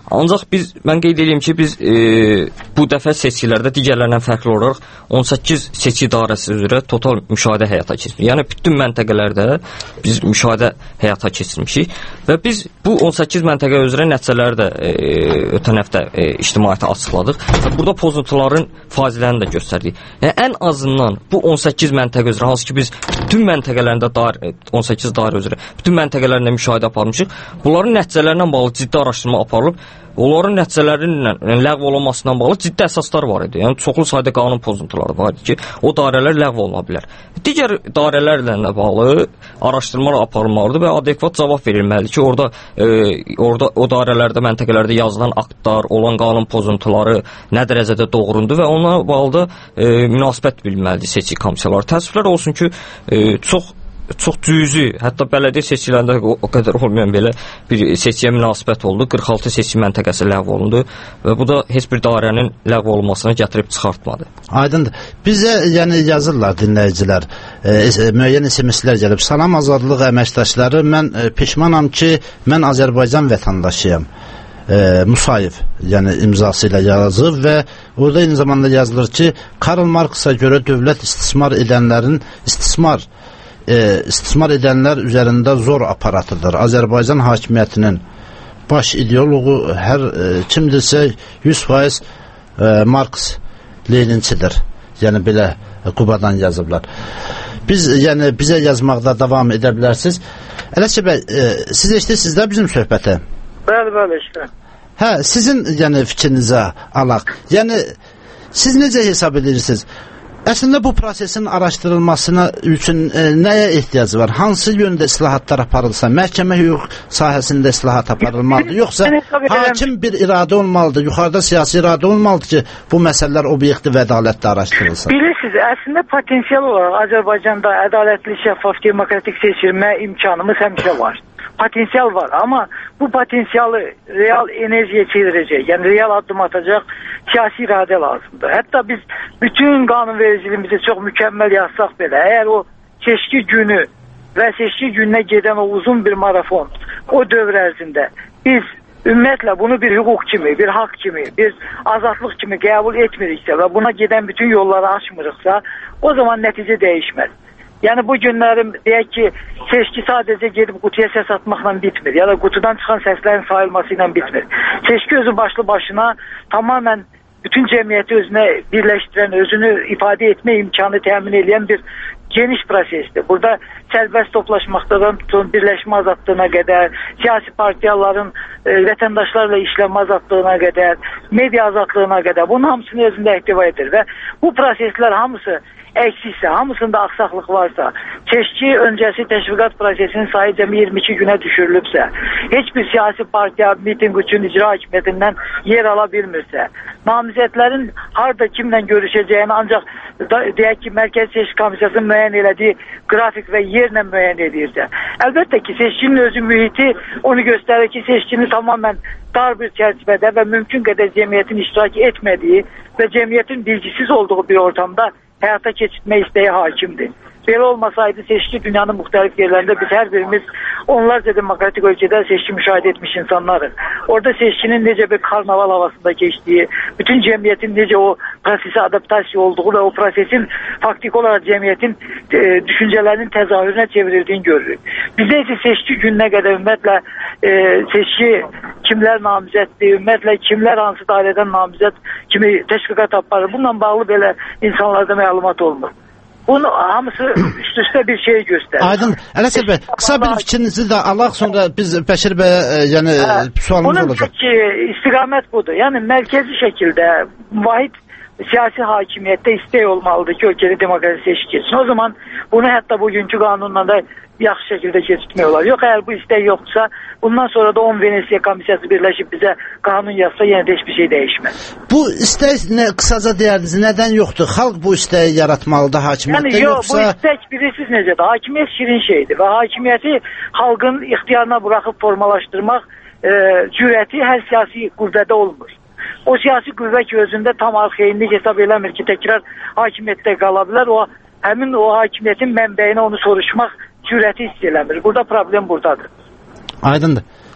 Ancaq biz, mən qeyd edeyim ki, biz e, bu dəfə seçkilərdə digərlərindən fərqli olaraq on səkkiz seçki dairəsi üzrə total müşahidə həyata keçirmişik. Yəni bütün məntəqələrdə biz müşahidə həyata keçirmişik və biz bu on səkkiz məntəqə üzrə nəticələri də e, ötən həftə e, ictimaiyyətə açıqladıq və burada pozuntuların faizlərini də göstərdik. Yəni ən azından bu on səkkiz məntəqə üzrə, hansı ki biz bütün məntəqələrində dair, on səkkiz dairə üzrə bütün məntəqələrində müşahidə aparmışıq, bunların nəticələrindən bağlı ciddi araşdırma aparılıb. Onların nəticələrinin ləğv olunmasından bağlı ciddi əsaslar var idi. Yəni çoxlu sayda qanun pozuntuları var idi ki, o dairələr ləğv oluna bilər. Digər dairələrlə də bağlı araşdırmalar aparılmalıdır və adekvat cavab verilməlidir ki, orada e, orada o dairələrdə, məntəqələrdə yazılan aktlar, olan qanun pozuntuları nə dərəcədə doğrundur və ona bağlı da e, münasibət bilməlidir seçki komissiyaları. Təəssüflər olsun ki, e, çox çox cüzi, hətta bələdiyyə seçkilərində o, o qədər olmayan belə bir seçkiyə münasibət oldu. qırx altı seçki məntəqəsi ləğv olundu və bu da heç bir dairənin ləğv olunmasına gətirib çıxartmadı. Aydındır. Bizə yəni yazırlar dinləyicilər, e, e, müəyyən S M S-lər gəlib. Salam Azadlıq əməkdaşları, mən e, peşmanam ki, mən Azərbaycan vətəndaşıyam. E, Musayev, yəni imzası ilə yazıb və orada eyni zamanda yazılır ki, Karl Marksa görə dövlət istismar edənlərin istismar E, istismar edənlər üzərində zor aparatıdır. Azərbaycan hakimiyyətinin baş ideologu hər e, kimdirsə yüz faiz e, Marks Leninçidir. Yəni belə e, Qubadan yazıblar. Biz yəni bizə yazmaqda davam edə bilərsiniz. Ələşə bəy, e, siz eşidirsiniz də bizim söhbəti? Bəli, bəli, eşidirəm. Hə, sizin yəni fikrinizə alaq. Yəni siz necə hesab edirsiniz? Əslində bu prosesin araşdırılmasına üçün e, nəyə ehtiyac var? Hansı yöndə islahatlar aparılsa, məhkəmə hüquq sahəsində islahat aparılmalıdır, yoxsa hakim bir iradə olmalıdır, yuxarıda siyasi iradə olmalıdır ki, bu məsələlər obyektiv və ədalətli araşdırılsın? Bilirsiniz, əslində potensial olaraq Azərbaycanda ədalətli, şəffaf, demokratik seçilmə imkanımız həmişə var. Potensial var, amma bu potensialı real enerjiyə çevirəcək, yəni real addım atacaq siyasi iradə lazımdır. Hətta biz bütün qanunvericiliyimizi çox mükəmməl yazsaq belə, əgər o seçki günü və seçki gününə gedən o uzun bir marafon, o dövr ərzində biz ümumiyyətlə bunu bir hüquq kimi, bir haqq kimi, bir azadlıq kimi qəbul etmiriksə və buna gedən bütün yolları açmırıqsa, o zaman nəticə dəyişməz. Yəni bu günlərim deyək ki, seçki sadəcə gedib qutuya səs atmaqla bitmir. Ya da qutudan çıxan səslərin sayılması ilə bitmir. Seçki özü başlı başına tamamən bütün cəmiyyəti özünə birləşdirən, özünü ifadə etmə imkanı təmin edən bir geniş prosesdir. Burada sərbəst toplaşmaqdan tutun, birləşmə azadlığına qədər, siyasi partiyaların e, vətəndaşlarla işləmə azadlığına qədər, media azadlığına qədər bunun hamısını özündə ehtiva edir və bu proseslər hamısı eksiksə, hamısında aksaqlıq varsa, seçki öncəsi təşviqat prosesinin sayı cəmi iyirmi iki günə düşürülübsə, heç bir siyasi partiya miting üçün icra hakimiyyətindən yer ala bilmirsə, namizədlərin harda kimlə görüşəcəyini ancaq da, deyək ki, Mərkəzi Seçki Komissiyasının müəyyən elədiyi qrafik və yerlə müəyyən edirsə, əlbəttə ki, seçkinin özü mühiti onu göstərir ki, seçkini tamamen dar bir çərçivədə və mümkün qədər cəmiyyətin iştirak etmədiyi və cəmiyyətin bilgisiz olduğu bir ortamda həyata keçirtmə istəyi hakimdir. Belə olmasaydı seçki dünyanın müxtəlif yerlərində biz hər birimiz onlarca demokratik ölkədə seçki müşahidə etmiş insanlarıq. Orada seçkinin necə bir karnaval havasında keçdiyi, bütün cəmiyyətin necə o prosesə adaptasiya olduğu və o prosesin faktik olaraq cəmiyyətin e, düşüncələrinin təzahürünə çevrildiyini görürük. Bizdə isə seçki gününə qədər ümumiyyətlə e, seçki kimlər namizəddir, ümumiyyətlə kimlər hansı dairədən namizəd kimi təşviqat aparır. Bununla bağlı belə insanlarda məlumat olmur. Bunu hamısı üst-üstə bir şey göstərir. Aydın. Ələsəl bəy, qısa bir fikrinizi də alaq, sonra biz Bəşir bəyə e, yəni hə, sualımız bunun olacaq. Bunun ki, istiqamət budur. Yəni mərkəzi şəkildə vahid siyasi hakimiyyətdə istək olmalıdır ki, ölkədə demokrasi seçki keçsin. O zaman bunu hətta bugünkü qanunla da yaxşı şəkildə keçirtmək olar. Yox, əgər bu istək yoxdursa, bundan sonra da on Venesiya komissiyası birləşib bizə qanun yazsa, yenə də heç bir şey dəyişməz. Bu istək nə, qısaca deyərdiniz, nədən yoxdur? Xalq bu istəyi yaratmalıdır hakimiyyətdə, yəni, yox, yoxsa... Bu istək bilirsiniz necədir? Hakimiyyət şirin şeydir və hakimiyyəti xalqın ixtiyarına buraxıb formalaşdırmaq e, cürəti hər siyasi qüvvədə olmur. O siyasi qüvvə ki, özündə tam arxeyinlik hesab eləmir ki, təkrar hakimiyyətdə qala bilər, o, həmin o hakimiyyətin mənbəyinə onu soruşmaq cürəti hiss eləmir. Burada problem buradadır. Aydındır.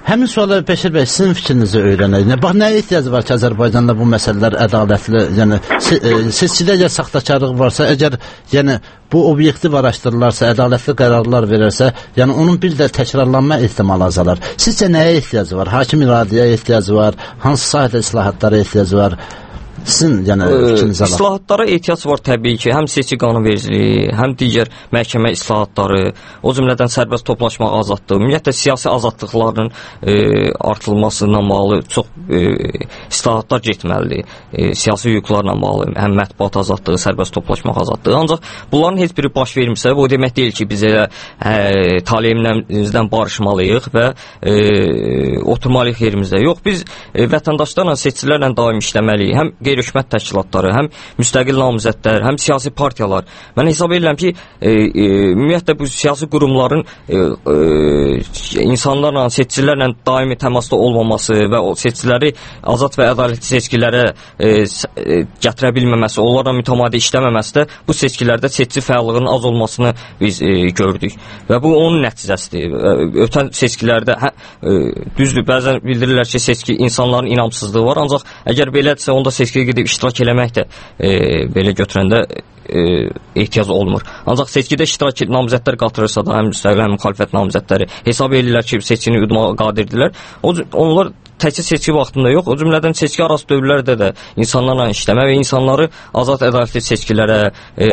Həmin suala Bəşir bəy, sizin fikrinizi öyrənək. Bax, nəyə ehtiyac var ki, Azərbaycanda bu məsələlər ədalətli, yəni seçkidə əgər saxtakarlıq varsa, əgər yəni bu obyektiv araşdırılarsa, ədalətli qərarlar verərsə, yəni onun bir də təkrarlanma ehtimalı azalar. Sizcə nəyə ehtiyac var? Hakim iradəyə ehtiyac var? Hansı sahədə islahatlara ehtiyac var? Sizin, yəni, fikriniz alaq. İslahatlara ehtiyac var təbii ki, həm seçki qanunvericiliyi, həm digər məhkəmə islahatları, o cümlədən sərbəst toplaşma azadlığı, ümumiyyətlə siyasi azadlıqların e, artırılmasına bağlı çox e, islahatlar getməlidir. E, siyasi hüquqlarla bağlı, həm mətbuat azadlığı, sərbəst toplaşma azadlığı. Ancaq bunların heç biri baş vermirsə, bu demək deyil ki, biz elə e, taleyimizdən barışmalıyıq və e, oturmalıyıq yerimizdə. Yox, biz e, vətəndaşlarla, seçicilərlə daim işləməliyik. Həm qeyri-hökumət təşkilatları, həm müstəqil namizədlər, həm siyasi partiyalar. Mən hesab edirəm ki, e, e, ümumiyyətlə bu siyasi qurumların e, e, insanlarla, seçicilərlə daimi təmasda olmaması və o seçiciləri azad və ədalətli seçkilərə e, e, gətirə bilməməsi, onlarla mütəmadi işləməməsi də bu seçkilərdə seçici fəallığının az olmasını biz e, gördük. Və bu onun nəticəsidir. Ötən seçkilərdə hə, e, düzdür, bəzən bildirirlər ki, seçki insanların inamsızlığı var, ancaq əgər belədirsə, onda seçkiyə gedib iştirak eləmək də e, belə götürəndə e, ehtiyac olmur. Ancaq seçkidə iştirak namizədlər qatırırsa da, həm müstəqil, həm müxalifət namizədləri hesab edirlər ki, seçkini udmağa qadirdirlər. O, onlar təkcə seçki vaxtında yox, o cümlədən seçki arası dövrlərdə də insanlarla işləmək və insanları azad ədalətli seçkilərə e,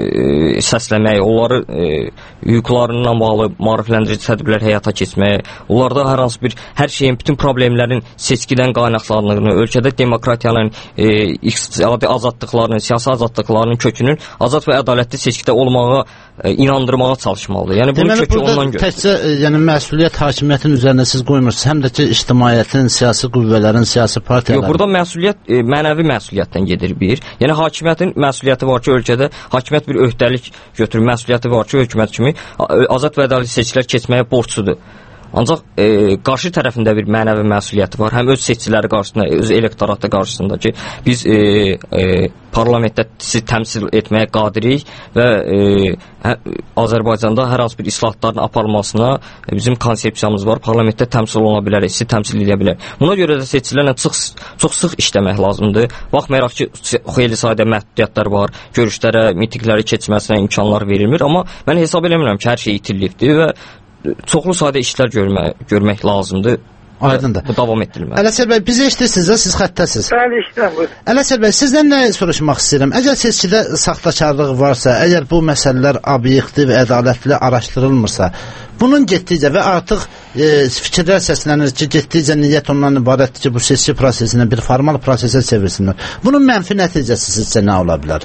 səsləmək, onları e, hüquqlarına bağlı maarifləndirici tədbirlər həyata keçmək, onlarda hər hansı bir, hər şeyin, bütün problemlərin seçkidən qaynaqlandığını, ölkədə demokratiyanın, e, iqtisadi azadlıqlarının, siyasi azadlıqlarının kökünün azad və ədalətli seçkidə olmağa e, inandırmağa çalışmalıdır. Yəni bunun kökü ondan götürür. Təkcə e, yəni məsuliyyət hakimiyyətin üzərində siz qoymursunuz, həm də ki ictimaiyyətin, siyasi qüvvələrin, siyasi partiyaların. Yox, burada məsuliyyət, e, mənəvi məsuliyyətdən gedir bir. Yəni hakimiyyətin məsuliyyəti var ki, ölkədə hakimiyyət bir öhdəlik götürür, məsuliyyəti var ki, hökumət kimi azad və ədalətli seçkilər keçməyə borcludur. Ancaq e, qarşı tərəfində bir mənəvi məsuliyyəti var. Həm öz seçiciləri qarşısında, öz elektoratı qarşısında ki, biz e, e, parlamentdə sizi təmsil etməyə qadirik və e, hə, Azərbaycanda hər hansı bir islahatların aparılmasına e, bizim konsepsiyamız var. Parlamentdə təmsil oluna bilərik, sizi təmsil edə bilərik. Buna görə də seçicilərlə çox, çox sıx işləmək lazımdır. Baxmayaraq ki, xeyli sayda məhdudiyyətlər var, görüşlərə, mitingləri keçməsinə imkanlar verilmir. Amma mən hesab eləmirəm ki, hər şey itirilibdir və çoxlu sayda işlər görmək, görmək lazımdır. Aydındır. Bu davam etdirilməli. Ələsər bəy, bizi eşidirsiniz, siz xəttəsiz. Bəli, işləyəm. Ələsər bəy, sizdən nə soruşmaq istəyirəm? Əgər seçkidə saxtakarlıq varsa, əgər bu məsələlər obyektiv, ədalətli araşdırılmırsa, bunun getdikcə və artıq e, fikirlər səslənir ki, getdikcə niyyət ondan ibarətdir ki, bu seçki prosesinə bir formal prosesə çevirsinlər. Bunun mənfi nəticəsi sizcə nə ola bilər?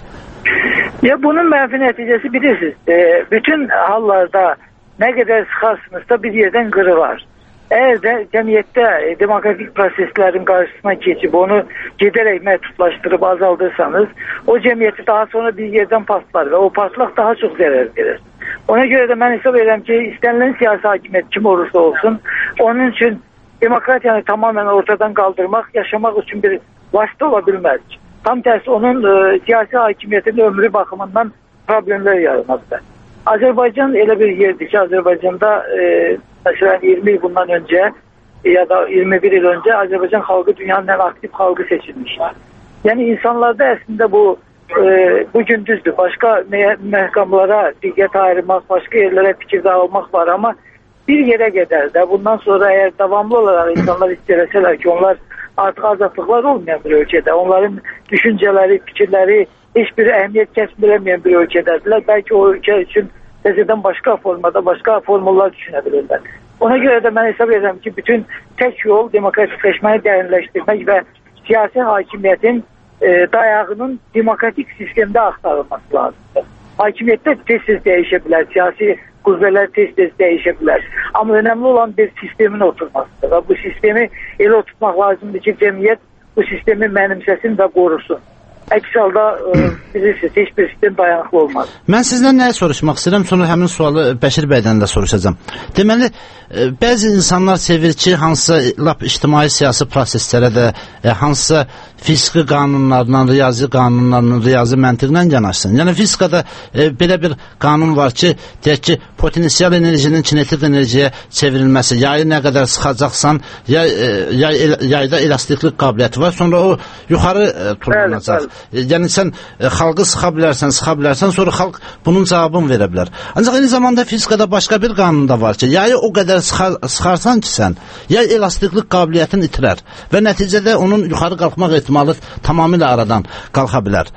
Ya bunun mənfi nəticəsi bilirsiniz, e, bütün hallarda nə qədər sıxarsınızsa bir yerdən qırılar. Əgər də cəmiyyətdə e, demokratik proseslərin qarşısına keçib onu gedərək məhdudlaşdırıb azaldırsanız, o cəmiyyəti daha sonra bir yerdən partlar və o partlaq daha çox zərər verir. Ona görə də mən hesab edirəm ki, istənilən siyasi hakimiyyət kim olursa olsun, onun üçün demokratiyanı tamamen ortadan qaldırmaq, yaşamaq üçün bir vasitə ola bilməz. Tam tərsi onun e, siyasi hakimiyyətin ömrü baxımından problemlər yaratmaqdır. Azərbaycan elə bir yerdir ki, Azərbaycanda e, məsələn iyirmi il bundan öncə ya da iyirmi bir il öncə Azərbaycan xalqı dünyanın ən aktiv xalqı seçilmişdir. Yəni insanlarda əslində bu e, bu gün düzdür. Başqa məhkamlara diqqət ayırmaq, başqa yerlərə fikir dağılmaq var, amma bir yerə qədər də bundan sonra əgər davamlı olaraq insanlar istəyirəsələr ki, onlar artıq azadlıqlar olmayan bir ölkədə, onların düşüncələri, fikirləri heç bir əhəmiyyət kəsb eləməyən bir ölkədədirlər. Bəlkə o ölkə üçün təzədən başqa formada, başqa formullar düşünə bilirlər. Ona görə də mən hesab edirəm ki, bütün tək yol demokratikləşməni dərinləşdirmək və siyasi hakimiyyətin e, dayağının demokratik sistemdə axtarılması lazımdır. Hakimiyyətdə tez-tez dəyişə bilər, siyasi qüvvələr tez-tez dəyişə bilər. Amma önəmli olan bir sistemin oturmasıdır və bu sistemi elə oturtmaq lazımdır ki, cəmiyyət bu sistemi mənimsəsin və qorusun. Əks halda e, bilirsiniz, heç bir sistem dayanıqlı olmaz. Mən sizdən nəyə soruşmaq istəyirəm, sonra həmin sualı Bəşir bəydən də soruşacağam. Deməli, e, bəzi insanlar sevir ki, hansısa lap ictimai siyasi proseslərə də e, hansısa fiziki qanunlarla, riyazi qanunlarla, riyazi məntiqlə yanaşsın. Yəni fizikada e, belə bir qanun var ki, deyək ki, potensial enerjinin kinetik enerjiyə çevrilməsi, yayı nə qədər sıxacaqsan, yay, e, yay, el, yayda elastiklik qabiliyyəti var, sonra o yuxarı e, tullanacaq. Yəni sən e, xalqı sıxa bilərsən, sıxa bilərsən, sonra xalq bunun cavabını verə bilər. Ancaq eyni zamanda fizikada başqa bir qanun da var ki, yayı o qədər sıxar, sıxarsan ki sən, yay elastiklik qabiliyyətini itirər və nəticədə onun yuxarı qalxmaq ehtimalı tamamilə aradan qalxa bilər.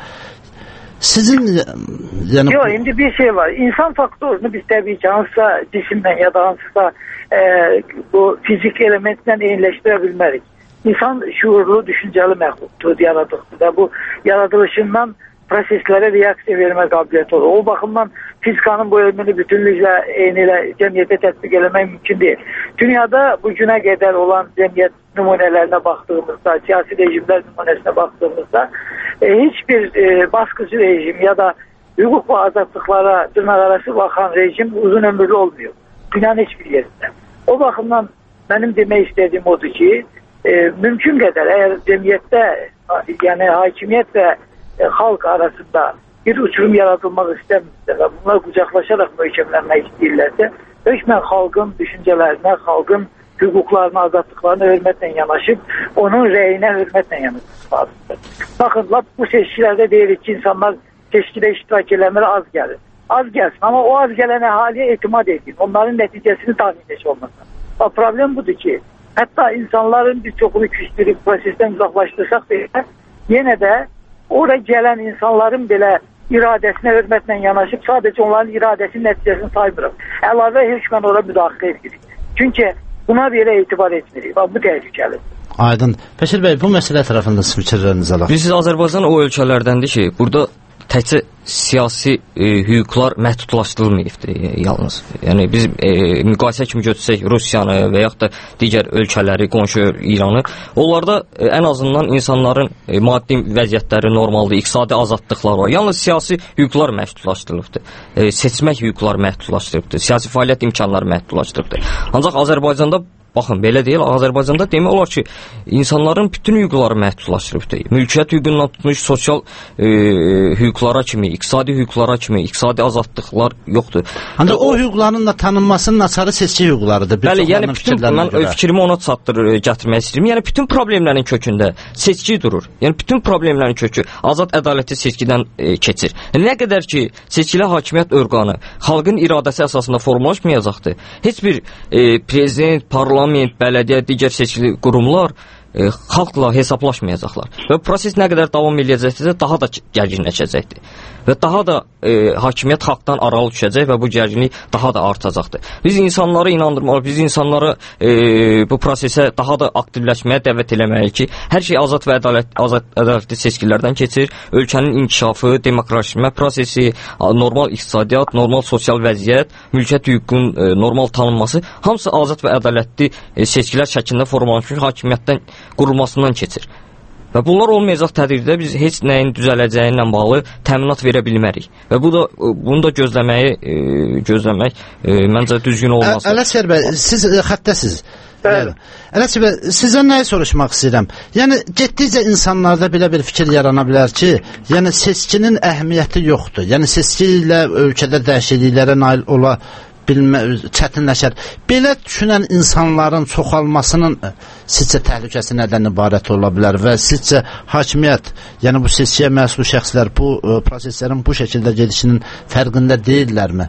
Sizin yəni Yox, indi bir şey var. İnsan faktorunu biz təbii ki, hansısa cisimlə ya da hansısa e, bu fizik elementlə eyniləşdirə bilmərik. İnsan şuurlu, düşüncəli məxluqdur, yaradıqdır da bu yaradılışından proseslərə reaksiya vermə qabiliyyəti olur. O baxımdan fizikanın bu elmini bütünlüklə eyni ilə cəmiyyətə tətbiq eləmək mümkün deyil. Dünyada bu günə qədər olan cəmiyyət nümunələrinə baxdığımızda, siyasi rejimlər nümunəsinə baxdığımızda e, heç bir e, baskıcı rejim ya da hüquq və azadlıqlara dırnaqarası baxan rejim uzun ömürlü olmuyor. Dünyanın heç bir yerində. O baxımdan mənim demək istədiyim odur ki, E, mümkün qədər əgər cəmiyyətdə, yəni hakimiyyət və e, xalq arasında bir uçurum yaradılmaq istəmirsə və bunlar qucaqlaşaraq möhkəmlənmək istəyirlərsə, hökmən xalqın düşüncələrinə, xalqın hüquqlarına, azadlıqlarına hörmətlə yanaşıb, onun rəyinə hörmətlə yanaşıb. Baxın, bu seçkilərdə deyirik ki, insanlar seçkidə iştirak eləmir, az gəlir. Az gəlsin, amma o az gələn əhaliyə etimad edin, onların nəticəsini tahmin edək olmasın. Problem budur ki, hətta insanların bir çoxunu küstürüb prosesdən uzaqlaşdırsaq belə, yenə də oraya gələn insanların belə iradəsinə hörmətlə yanaşıb, sadəcə onların iradəsinin nəticəsini saymırıq. Əlavə hökmən oraya müdaxilə edirik. Çünki buna belə etibar etmirik. Bu təhlükəlidir. Aydın. Bəşir bəy, bu məsələ tərəfində fikirlərinizi alaq. Biz Azərbaycan o ölkələrdəndir ki, burada təkcə siyasi e, hüquqlar məhdudlaşdırılmayıbdır e, yalnız. Yəni biz e, müqayisə kimi götürsək Rusiyanı və yaxud da digər ölkələri, qonşu İranı, onlarda e, ən azından insanların e, maddi vəziyyətləri normaldır, iqtisadi azadlıqlar var. Yalnız siyasi hüquqlar məhdudlaşdırılıbdır. E, seçmək hüquqları məhdudlaşdırılıbdır. Siyasi fəaliyyət imkanları məhdudlaşdırılıbdır. Ancaq Azərbaycanda baxın, belə deyil, Azərbaycanda demək olar ki, insanların bütün hüquqları məhdudlaşdırılıbdır. Mülkiyyət hüququndan tutmuş sosial e, hüquqlara kimi, iqtisadi hüquqlara kimi, iqtisadi azadlıqlar yoxdur. Ancaq o, o hüquqların da tanınmasının açarı seçki hüquqlarıdır. Bəli, yəni bütün, mən görə. fikrimi ona çatdırır, gətirmək istəyirəm. Yəni bütün problemlərin kökündə seçki durur. Yəni bütün problemlərin kökü azad ədalətli seçkidən e, keçir. Yəni, nə qədər ki, seçkili hakimiyyət orqanı xalqın iradəsi əsasında formalaşmayacaqdır, heç bir e, prezident, parlament, bələdiyyə, digər seçkili qurumlar e, xalqla hesablaşmayacaqlar. Və proses nə qədər davam edəcəksə, daha da gərginləşəcəkdir. Və daha da e, hakimiyyət xalqdan aralı düşəcək və bu gərginlik daha da artacaqdır. Biz insanları inandırmalı, biz insanları e, bu prosesə daha da aktivləşməyə dəvət eləməliyik ki, hər şey azad və ədalət, azad ədalətli seçkilərdən keçir. Ölkənin inkişafı, demokratikləşmə prosesi, normal iqtisadiyyat, normal sosial vəziyyət, mülkiyyət hüququnun e, normal tanınması, hamısı azad və ədalətli e, seçkilər şəklində formalaşmış hakimiyyətdən qurulmasından keçir. Və bunlar olmayacaq təqdirdə biz heç nəyin düzələcəyi ilə bağlı təminat verə bilmərik. Və bu da bunu da gözləməyi e, gözləmək e, məncə düzgün olmaz. Ələsgər bəy, siz e, xəttəsiz. Bəli. Ələsgər bəy, sizdən nəyi soruşmaq istəyirəm? Yəni getdikcə insanlarda belə bir fikir yarana bilər ki, yəni seçkinin əhəmiyyəti yoxdur. Yəni seçki ilə ölkədə dəyişikliklərə nail ola bilmə, çətinləşər. Belə düşünən insanların çoxalmasının sizcə təhlükəsi nədən ibarət ola bilər və sizcə hakimiyyət, yəni bu seçkiyə məsul şəxslər bu ə, proseslərin bu şəkildə gedişinin fərqində deyillərmi?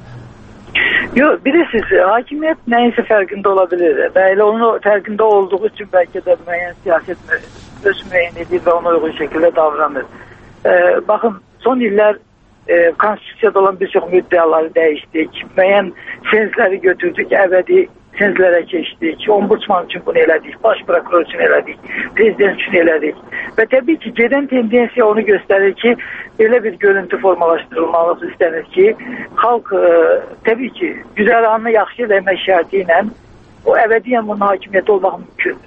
Yox, bilirsiniz, hakimiyyət nəyinsə fərqində ola bilir və elə onun fərqində olduğu üçün bəlkə də müəyyən siyasət öz müəyyən edir və ona uyğun şəkildə davranır. E, baxın, son illər E, konstitusiyada olan bir çox müddəaları dəyişdik, müəyyən senzləri götürdük, əbədi senzlərə keçdik, ombudsman üçün bunu elədik, baş prokuror üçün elədik, prezident üçün elədik və təbii ki, gedən tendensiya onu göstərir ki, belə bir görüntü formalaşdırılmalı istənir ki, xalq e, təbii ki, güzəranını yaxşı eləmək şərti ilə o əbədiyyən bunun hakimiyyəti olmaq mümkündür.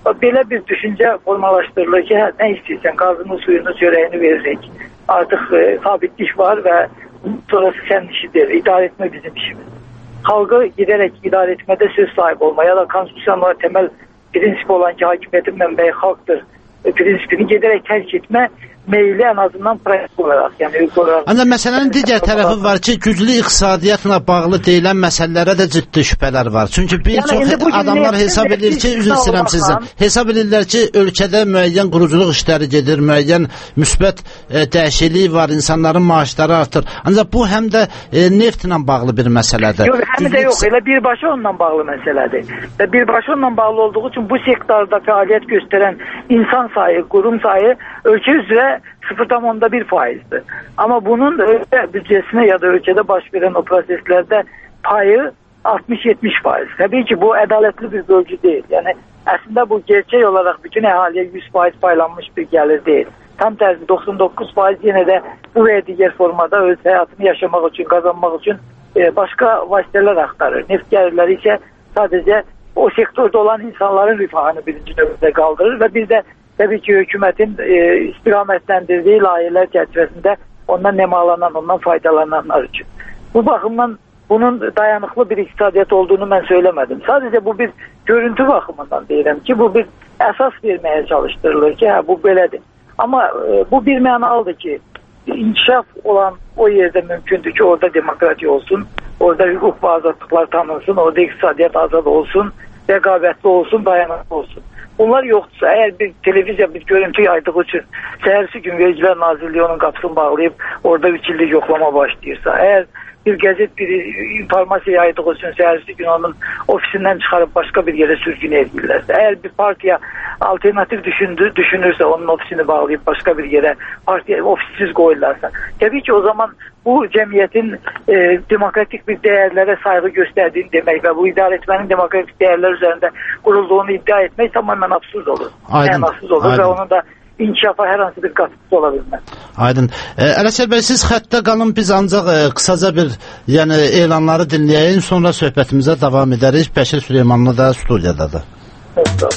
belə bir düşüncə formalaşdırılır ki, hə, nə istəyirsən, qazını, suyunu, çörəyini veririk. Artıq e, sabitlik var və sonrası sənin işidir, idarə etmə bizim işimiz. Xalqı giderək idarə etmədə söz sahibi olma ya da konstitusiyanın temel prinsipi olan ki, hakimiyyətin mənbəyi xalqdır e, prinsipini giderək tərk etmə meyli en azından pratik olarak, yani ülke olarak. Ancaq məsələnin digər tərəfi var ki, güclü iqtisadiyyatla bağlı deyilən məsələlərə də ciddi şübhələr var. Çünki bir yəni, çox adamlar hesab edir ki, üzr istəyirəm sizdən, hesab edirlər ki, ölkədə müəyyən quruculuq işləri gedir, müəyyən müsbət e, dəyişiklik var, insanların maaşları artır. Ancaq bu həm də e, neftlə bağlı bir məsələdir. Yox, həm də yox, elə birbaşa onunla bağlı məsələdir. Və birbaşa onunla bağlı olduğu üçün bu sektorda fəaliyyət göstərən insan sayı, qurum sayı ölkə üzrə sıfır tam onda bir faizdir. Ama bunun ölkə bütçesine ya da ülkede baş veren o proseslerde payı altmış yetmiş faiz. Tabii ki bu adaletli bir bölgü değil. Yani aslında bu gerçek olarak bütün ehaliye yüz faiz paylanmış bir gelir değil. Tam tersi doksan dokuz faiz yine de bu ve diğer formada öz hayatını yaşamak için, kazanmak için başka vasıtalar aktarır. Neft gelirleri ise sadece o sektörde olan insanların rifahını birinci növbədə kaldırır ve bir de tabii ki hükümetin e, istikametlendirdiği layihələr çərçivəsində ondan nemalanan, ondan faydalananlar için. Bu bakımdan bunun dayanıklı bir iqtisadiyyat olduğunu ben söylemedim. Sadece bu bir görüntü bakımından deyirəm ki, bu bir əsas vermeye çalıştırılır ki, ha, bu belədir. Ama e, bu bir mənalıdır ki, inkişaf olan o yerde mümkündür ki, orada demokrasi olsun, orada hüquq ve azadlıklar tanınsın, orada iqtisadiyyat azad olsun, rəqabətli olsun, dayanıklı olsun. Bunlar yoksa, eğer bir televizyon bir görüntü yaydığı için səhərsi gün Vergilər Nazirliyi onun qapısını bağlayıp orada üç illik yoklama başlayırsa, eğer bir gazet bir informasiya yaydığı için səhərsi gün onun ofisinden çıkarıp başka bir yere sürgün edirlərsə, eğer bir partiya alternatif düşündü, düşünürse onun ofisini bağlayıp başka bir yere partiya ofisiz koyurlarsa, tabii ki o zaman bu cemiyetin e, demokratik bir değerlere saygı gösterdiğini demek ve bu idare etmenin demokratik değerler üzerinde kurulduğunu iddia etmek tamamen absürt olur. Mənasız olur Aydın. Ve onun da inkişafa her hansı bir katkısı olabilmez. Aydın. E, Ələsgər bəy, siz xəttə qalın, biz ancaq e, qısaca bir yəni elanları dinləyək, sonra söhbətimizə davam edərik. Bəşir Süleymanlı da studiyadadır. Evet.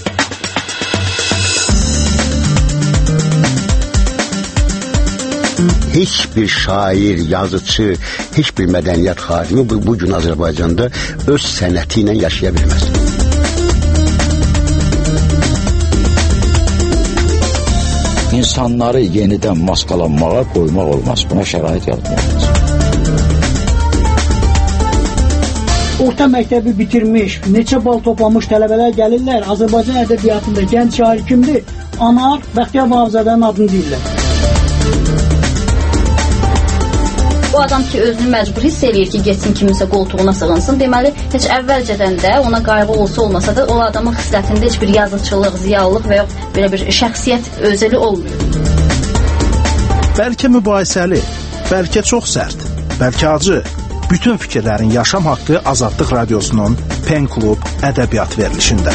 Hiçbir şair, yazıcı, hiçbir medeniyet xadimi bu, bugün Azerbaycan'da öz sənətiyle yaşayabilmez. İnsanları yeniden maskalanmağa koymak olmaz. Buna şərait yaratmaq olmaz. Orta məktəbi bitirmiş, neçə bal toplamış tələbələr gəlirlər. Azərbaycan ədəbiyyatında gənc şair kimdir? Anar Bəxtiyar Vahabzadənin adını deyirlər. O adam ki özünü məcbur hiss eləyir ki, getsin kiminsə qoltuğuna sığınsın. Deməli, heç əvvəlcədən də ona qayğı olsa olmasa da o adamın xislətində heç bir yazıçılıq, ziyalılıq və yox belə bir şəxsiyyət özəli olmuyor. Bəlkə mübahisəli, bəlkə çox sərt, bəlkə acı. Bütün fikirlərin yaşam haqqı Azadlıq Radiosunun Pen Klub ədəbiyyat verilişində.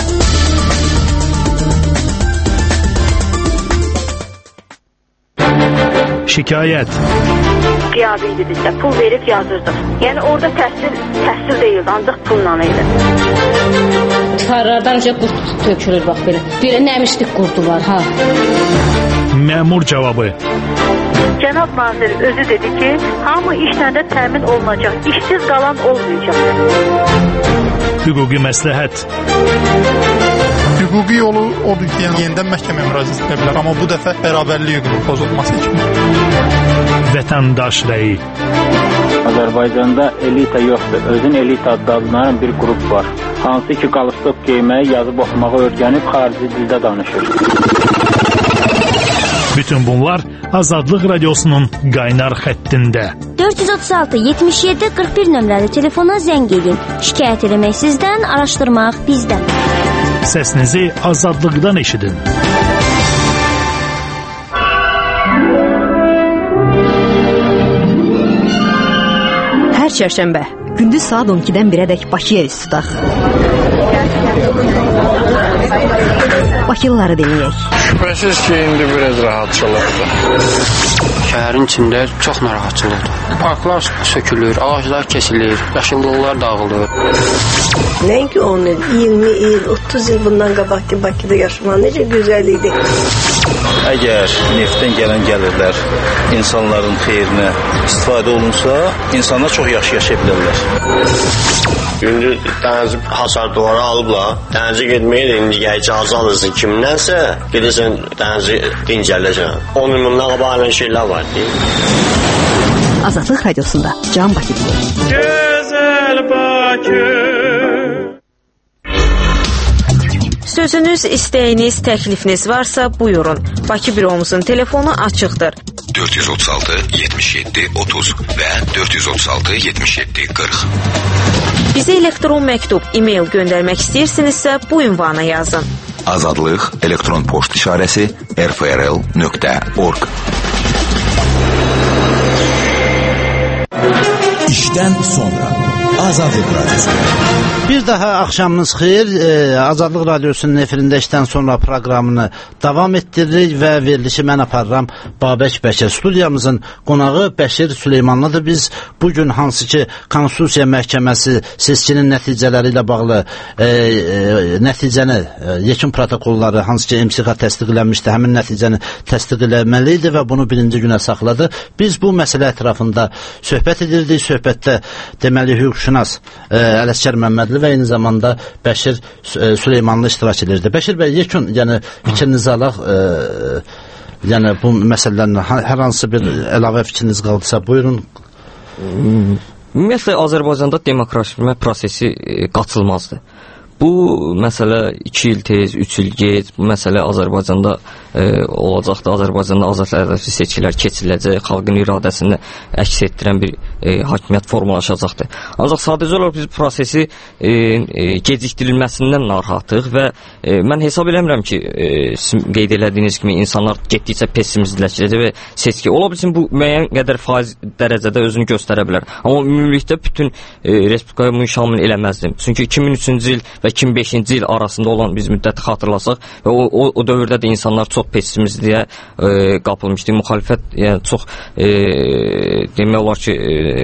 Şikayət. Qiyabi idi bizdə, pul verib yazırdıq. Yəni orada təhsil, təhsil deyildi, ancaq pulla idi. Tarlardan önce qurt tökülür bax belə. Belə nəmişlik qurdu var, ha. Məmur cavabı. Cənab nazir özü dedi ki, hamı işlə də təmin olunacaq, işsiz qalan olmayacaq. Hüquqi məsləhət. Hüquqi yolu odur ki, yəni yenidən məhkəməyə müraciət edə bilər, amma bu dəfə bərabərlik hüququnun pozulması kimi. Vətəndaş rəyi. Azərbaycanda elita yoxdur. Özün elita adlanan bir qrup var. Hansı ki, qalstok geyməyi, yazıb oxumağı öyrənib xarici dildə danışır. Bütün bunlar Azadlıq Radiosunun qaynar xəttində. dörd yüz otuz altı yetmiş yeddi qırx bir nömrəli telefona zəng edin. Şikayət eləmək sizdən, araşdırmaq bizdən. Səsinizi azadlıqdan eşidin. Hər çərşənbə gündüz saat on ikidən birədək Bakıya üst tutaq. Bakılıları dinləyək. Şübhəsiz ki, indi biraz rahatçılıqdır. Şəhərin içində çox narahatçılıqdır. Parklar sökülür, ağaclar kesilir, yaşıllıqlar dağılır. Nəinki on il, iyirmi il, otuz il bundan qabaqki Bakıda yaşamaq necə gözəl idi. Əgər neftdən gələn gəlirlər insanların xeyrinə istifadə olunsa, insanlar çox yaxşı yaşaya bilərlər. Gündüz dənizi hasar duvara alıblar, dənizi getməyə indi icazə alırsın kimdənsə, gedirsən dənizi dincələcəksən. on il bundan qabaq şeylər var deyil. Azadlıq Radiosunda Can Bakı deyir. Gözəl Bakı. Sözünüz, istəyiniz, təklifiniz varsa buyurun. Bakı büromuzun telefonu açıqdır. dörd yüz otuz altı yetmiş yeddi otuz və dörd yüz otuz altı yetmiş yeddi qırx. Bizə elektron məktub, e-mail göndərmək istəyirsinizsə bu ünvana yazın. Azadlıq elektron poçt işarəsi r f r l nöqtə org. İşdən sonra Azadlıq Radyosu. Bir daha axşamınız xeyir. E, Azadlıq Radyosunun efirində işdən sonra proqramını davam etdiririk və verilişi mən aparıram Babək Bəkir. Studiyamızın qonağı Bəşir Süleymanlıdır. Biz bugün hansı ki Konstitusiya Məhkəməsi seçkinin nəticələri ilə bağlı e, e, nəticəni, e, yekun protokolları hansı ki M S X təsdiqlənmişdi, həmin nəticəni təsdiq eləməli idi və bunu birinci günə saxladı. Biz bu məsələ ətrafında söhbət edirdik. Söhbətdə deməli hüquqşünas e, Ələsgər Məmmədli və eyni zamanda Bəşir e, Süleymanlı iştirak edirdi. Bəşir bəy, yekun, yəni fikrinizi alaq, e, yəni bu məsələlərin hər hansı bir əlavə fikriniz qaldısa buyurun. Ümumiyyətlə Azərbaycanda demokratlaşma prosesi e, qaçılmazdır. Bu məsələ iki il tez, üç il gec, bu məsələ Azərbaycanda e, olacaqdır. Azərbaycanda azad seçkilər keçiriləcək, xalqın iradəsini əks etdirən bir e, hakimiyyət formalaşacaqdır. Ancaq sadəcə olaraq biz prosesi e, e, gecikdirilməsindən narahatıq və e, mən hesab eləmirəm ki, e, qeyd elədiyiniz kimi insanlar getdikcə pessimistləşəcək və seçki ola bilsin bu müəyyən qədər faiz dərəcədə özünü göstərə bilər. Amma ümumilikdə bütün e, Respublikaya bunu şamil eləməzdim. Çünki iki min üçüncü il və iki min beşinci il arasında olan biz müddəti xatırlasaq və o, o, o dövrdə də insanlar çox pessimistliyə e, qapılmışdı. Müxalifət yəni çox e, demək olar ki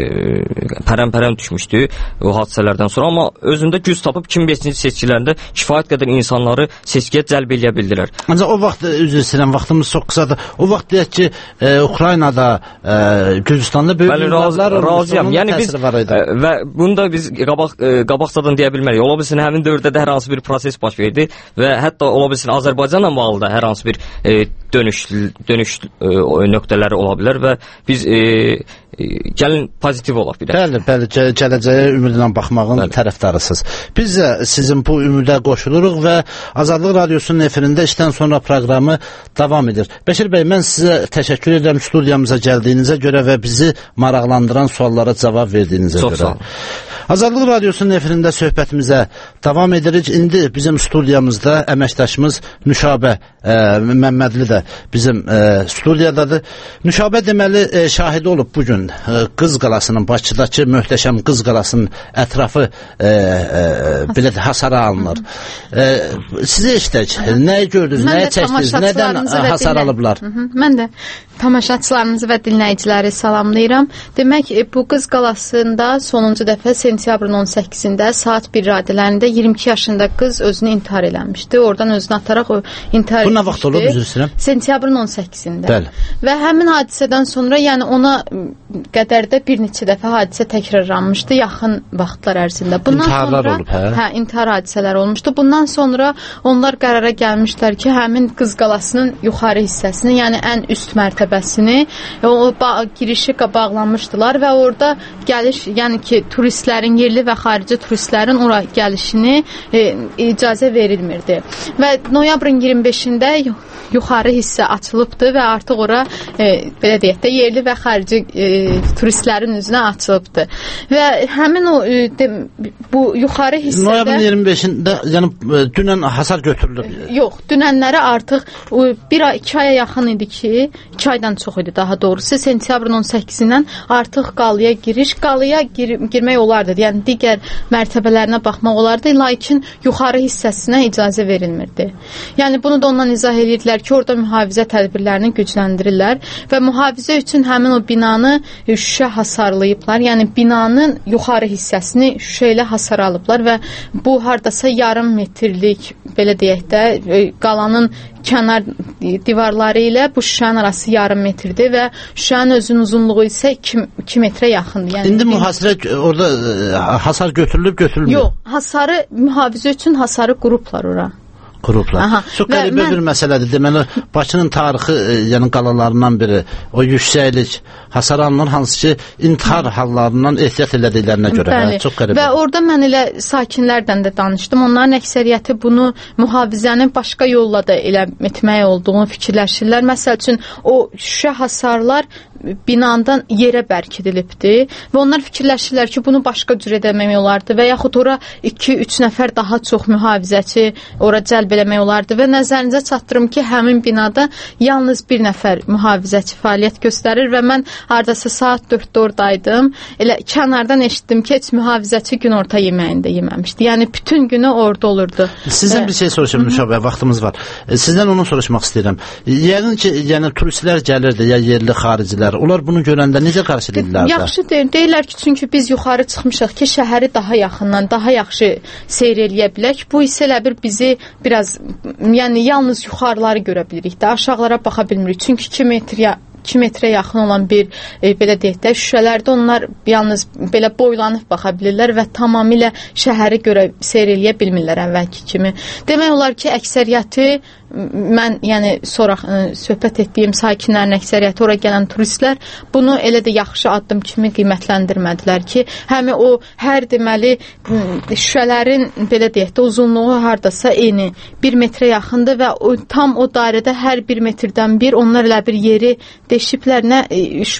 e, pərən-pərən düşmüşdü o hadisələrdən sonra, amma özündə güc tapıb iki min beşinci seçkilərində kifayət qədər insanları seçkiyə cəlb eləyə bildilər. Ancaq o vaxt, üzr istəyirəm, vaxtımız çox qısadır. O vaxt deyək ki, e, Ukraynada, e, Gürcüstanda böyük müqavilələr olmuşdu. Razıyam. Yəni biz e, və bunu da biz qabaq e, qabaqcadan deyə bilmərik. Ola bilsin həmin dövrdə də hər hansı bir proses baş verdi və hətta ola bilsin Azərbaycanla bağlı da hər hansı bir e, dönüş dönüş e, nöqtələri ola bilər və biz e, e, gəlin pozitiv olaq bir. Bəli, bəli, gəl gələcəyə ümidlə baxmağın bəli. Tərəfdarısınız. Biz də sizin bu ümidə qoşuluruq və Azadlıq Radiosunun efirində işdən sonra proqramı davam edir. Bəşir bəy, mən sizə təşəkkür edirəm studiyamıza gəldiyinizə görə və bizi maraqlandıran suallara cavab verdiyinizə çox görə. Çox sağ olun. Azadlıq Radiosunun efirində söhbətimizə davam edirik. İndi bizim studiyamızda əməkdaşımız Nüşabə e, Məmmədli də bizim e, studiyadadır. Nüşabə deməli e, şahidi olub bugün e, Qız Qalasının, Bakıdakı möhtəşəm Qız Qalasının ətrafı e, e, belə hasara alınır. E, sizə işlək, nəyi gördünüz, nəyi çəkdiniz, nədən hasar alıblar? Hı -hı. Mən də tamaşaçılarınızı və dinləyiciləri salamlayıram. Demək, bu Qız Qalasında sonuncu dəfə sentyabrın on səkkizində saat bir radələrində iyirmi iki yaşında qız özünü intihar eləmişdi. Oradan özünü ataraq o intihar etmişdi. Bu nə vaxt olub, üzr istəyirəm? Sentyabrın on səkkizində. Bəli. Və həmin hadisədən sonra, yəni ona qədərdə bir neçə dəfə hadisə təkrarlanmışdı yaxın vaxtlar ərzində. Bundan İntiharlar sonra, olub, hə? Hə, intihar hadisələri olmuşdu. Bundan sonra onlar qərara gəlmişlər ki, həmin Qız Qalasının yuxarı hissəsini, yəni ən üst mərtəbəsini, o bağ, girişi bağlanmışdılar və orada gəliş, yəni ki, turistlərin, yerli və xarici turistlərin ora gəlişini e, icazə verilmirdi. Və noyabrın iyirmi beşində yuxarı hissə açılıbdı və artıq ora e, belə deyək də yerli və xarici e, turistlərin üzünə açılıbdı. Və həmin o e, de, bu yuxarı hissədə noyabrın iyirmi beşində, yəni dünən hasar götürülüb. Yox, dünənləri artıq o, bir ay, iki aya yaxın idi ki, iki aydan çox idi daha doğrusu, sentyabrın on səkkizindən artıq qalaya giriş, qalaya gir, girmək olardı. Yəni digər mərtəbələrinə baxmaq olardı, layıkın yuxarı hissəsinə icazə verilmirdi. Yəni bunu da ondan izah edirdilər ki, orada mühafizə tədbirlərini gücləndirirlər və mühafizə üçün həmin o binanı şüşə hasarlayıblar. Yəni binanın yuxarı hissəsini şüşə ilə hasar alıblar və bu hardasa yarım metrlik, belə deyək də, qalanın kənar divarları ilə bu şüşənin arası yarım metrdir və şüşənin özünün uzunluğu isə iki metrə yaxındır. Yəni İndi mühasirə orada hasar götürülüb, götürülmür? Yox, hasarı mühafizə üçün hasarı qurublar ora. Qurublar. Aha. Çox qəribə mən... bir məsələdir. Deməli, Bakının tarixi, yəni qalalarından biri o yüksəklik hasar alınır, hansı ki, intihar hallarından ehtiyat elədiklərinə görə. Hə, çox qəribə. Və orada mən elə sakinlərdən də danışdım. Onların əksəriyyəti bunu mühafizənin başqa yolla da elə etmək olduğunu fikirləşirlər. Məsəl üçün, o şüşə hasarlar binandan yerə bərkidilibdir və onlar fikirləşirlər ki, bunu başqa cür edəmək olardı və yaxud ora iki üç nəfər daha çox mühafizəçi ora cəlb eləmək olardı və nəzərinizə çatdırım ki, həmin binada yalnız bir nəfər mühafizəçi fəaliyyət göstərir və mən hardasa saat dörddə oradaydım. Elə kənardan eşitdim ki, heç mühafizəçi gün orta yeməyində yeməmişdi. Yəni bütün günü orada olurdu. Sizdən bir şey soruşum, Müşabə, vaxtımız var. Sizdən onu soruşmaq istəyirəm. Yəqin ki, yəni turistlər gəlirdi, ya yerli, xaricilər. Onlar bunu görəndə necə qarşılayırlar? Yaxşı deyir, deyirlər ki, çünki biz yuxarı çıxmışıq ki, şəhəri daha yaxından, daha yaxşı seyr eləyə bilək. Bu isə elə bir bizi biraz, yəni yalnız yuxarıları görə bilirik də, aşağılara baxa bilmirik. Çünki iki metrə iki metrə yaxın olan bir, e, belə deyək də, şüşələrdə onlar yalnız belə boylanıb baxa bilirlər və tamamilə şəhəri görə seyr eləyə bilmirlər əvvəlki kimi. Demək olar ki, əksəriyyəti mən, yəni sonra ə, söhbət etdiyim sakinlərin əksəriyyəti, ora gələn turistlər bunu elə də yaxşı addım kimi qiymətləndirmədilər ki, həmi o hər deməli şüşələrin, belə deyək də, uzunluğu hardasa eyni bir metrə yaxındır və o, tam o dairədə hər bir metrdən bir onlar elə bir yeri deşiblər, nə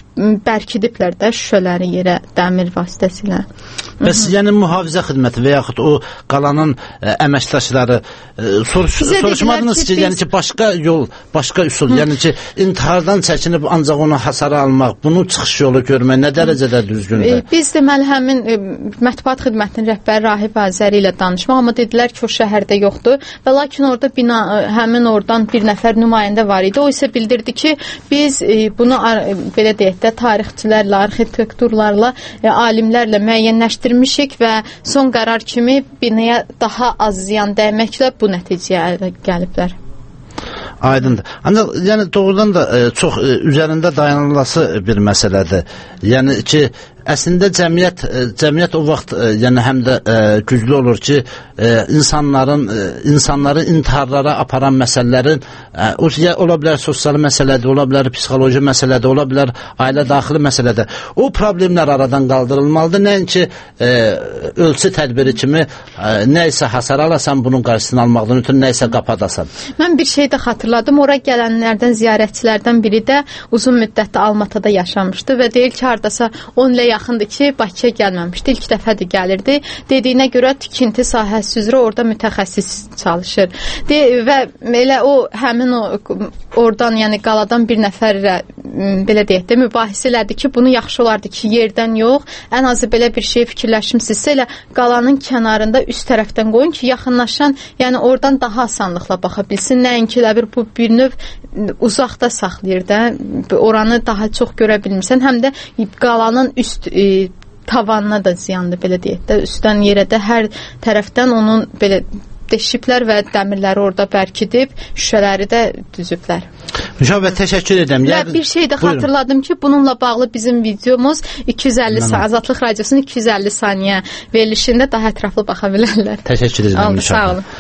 bərkidiblər də şüşələri yerə dəmir vasitəsilə. Bəs yəni mühafizə xidməti və yaxud o qalanın ə, əməkdaşları ə, soruş, soruşmadınız ki, yəni ki, başqa yol, başqa üsul, Hı. yəni ki, intihardan çəkinib ancaq onu hasara almaq, bunu çıxış yolu görmək nə dərəcədə düzgündür? E, biz deməli həmin e, mətbuat xidmətinin rəhbəri Rahib Azəri ilə danışmaq, amma dedilər ki, o şəhərdə yoxdur və lakin orada bina, həmin oradan bir nəfər nümayəndə var idi. O isə bildirdi ki, biz e, bunu e, belə deyək də tarixçilərlə, arxitekturlarla, e, alimlərlə müəyyənləşdirmişik və son qərar kimi binaya daha az ziyan dəyməklə bu nəticəyə gəliblər. Aydındır. Ancaq yəni doğrudan da e, çox e, üzərində dayanılması bir məsələdir. Yəni ki, əslində cəmiyyət e, cəmiyyət o vaxt e, yəni həm də e, güclü olur ki, e, insanların e, insanları intiharlara aparan məsələlərin e, o ya ola bilər sosial məsələdir, ola bilər psixoloji məsələdir, ola bilər ailə daxili məsələdir. O problemlər aradan qaldırılmalıdır. Nəinki e, ölçü tədbiri kimi e, nə isə hasar alasan, bunun qarşısını almaqdan ötürü nə isə qapadasan. Mən bir şey də xatırladım. Ora gələnlərdən, ziyarətçilərdən biri də uzun müddətdə Almatada yaşamışdı və deyir ki, hardasa on ilə yaxındır ki, Bakıya gəlməmişdi. İlk dəfədir gəlirdi. Dediyinə görə tikinti sahəsi üzrə orada mütəxəssis çalışır. De, və elə o həmin o oradan, yəni qaladan bir nəfərlə belə deyək də mübahisə elədi ki, bunu yaxşı olardı ki, yerdən yox, ən azı belə bir şey fikirləşimsizsə elə qalanın kənarında üst tərəfdən qoyun ki, yaxınlaşan, yəni oradan daha asanlıqla baxa bilsin. Nəinki elə bir bu bir növ uzaqda saxlayır da, oranı daha çox görə bilmirsən, həm də qalanın üst e, tavanına da ziyandır, belə deyək də, üstdən yerə də hər tərəfdən onun belə deşiblər və dəmirləri orada bərkidib, şüşələri də düzüblər. Müşabə, təşəkkür edirəm. Və bir şey də xatırladım ki, bununla bağlı bizim videomuz iki yüz əlli saniyə, Azadlıq Radiosunun iki yüz əlli saniyə verilişində daha ətraflı baxa bilərlər. Təşəkkür edirəm, Müşabə. Sağ olun.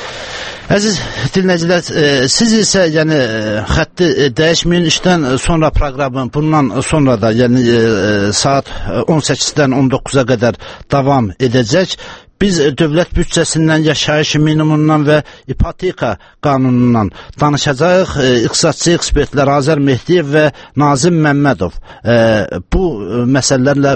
Əziz dinləyicilər, siz isə yəni xətti dəyişməyin, işdən sonra proqramı bundan sonra da yəni saat on səkkizdən on doqquza qədər davam edəcək. Biz dövlət büdcəsindən, yaşayış minimumundan və ipoteka qanunundan danışacağıq. İqtisadçı ekspertlər Azər Mehdiyev və Nazim Məmmədov bu məsələlərlə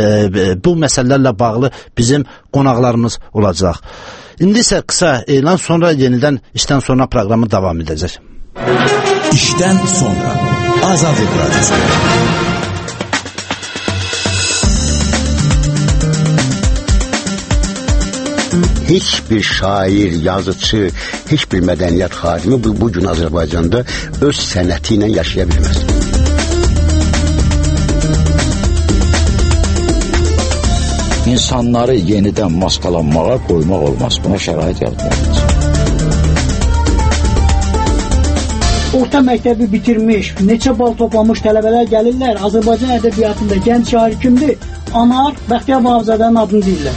bu məsələlərlə bağlı bizim qonaqlarımız olacaq. İndi isə qısa elan, sonra yenidən işdən sonra proqramı davam edəcək. İşdən sonra Azadlıq Radiosu. Thank you. heç bir şair, yazıcı, heç bir mədəniyyət xadimi bu, bu gün Azərbaycanda öz sənəti ilə yaşaya bilməz. İnsanları yenidən maskalanmağa qoymaq olmaz. Buna şərait yaratmaq. Orta məktəbi bitirmiş, neçə bal toplamış tələbələr gəlirlər. Azərbaycan ədəbiyyatında gənc şair kimdir? Anar Bəxtiyar Vahabzadənin adını deyirlər.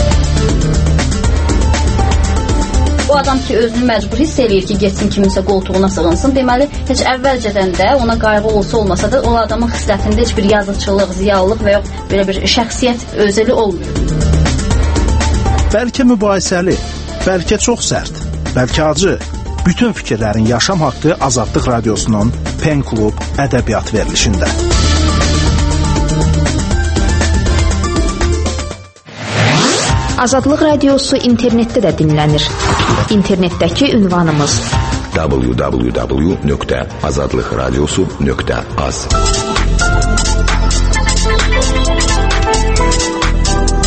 O adam ki, özünü məcbur hiss eləyir ki, getsin kiminsə qoltuğuna sığınsın. Deməli, heç əvvəlcədən də ona qayğı olsa olmasa da o adamın xislətində heç bir yazıçılıq, ziyalılıq və yox belə bir şəxsiyyət özəli olmuyor. Bəlkə mübahisəli, bəlkə çox sərt, bəlkə acı. Bütün fikirlərin yaşam haqqı Azadlıq Radiosunun Pen Klub ədəbiyyat verilişində. Azadlıq Radiosu internetdə də dinlənir. İnternetdəki ünvanımız w w w nöqtə azadlıqradiosu nöqtə az.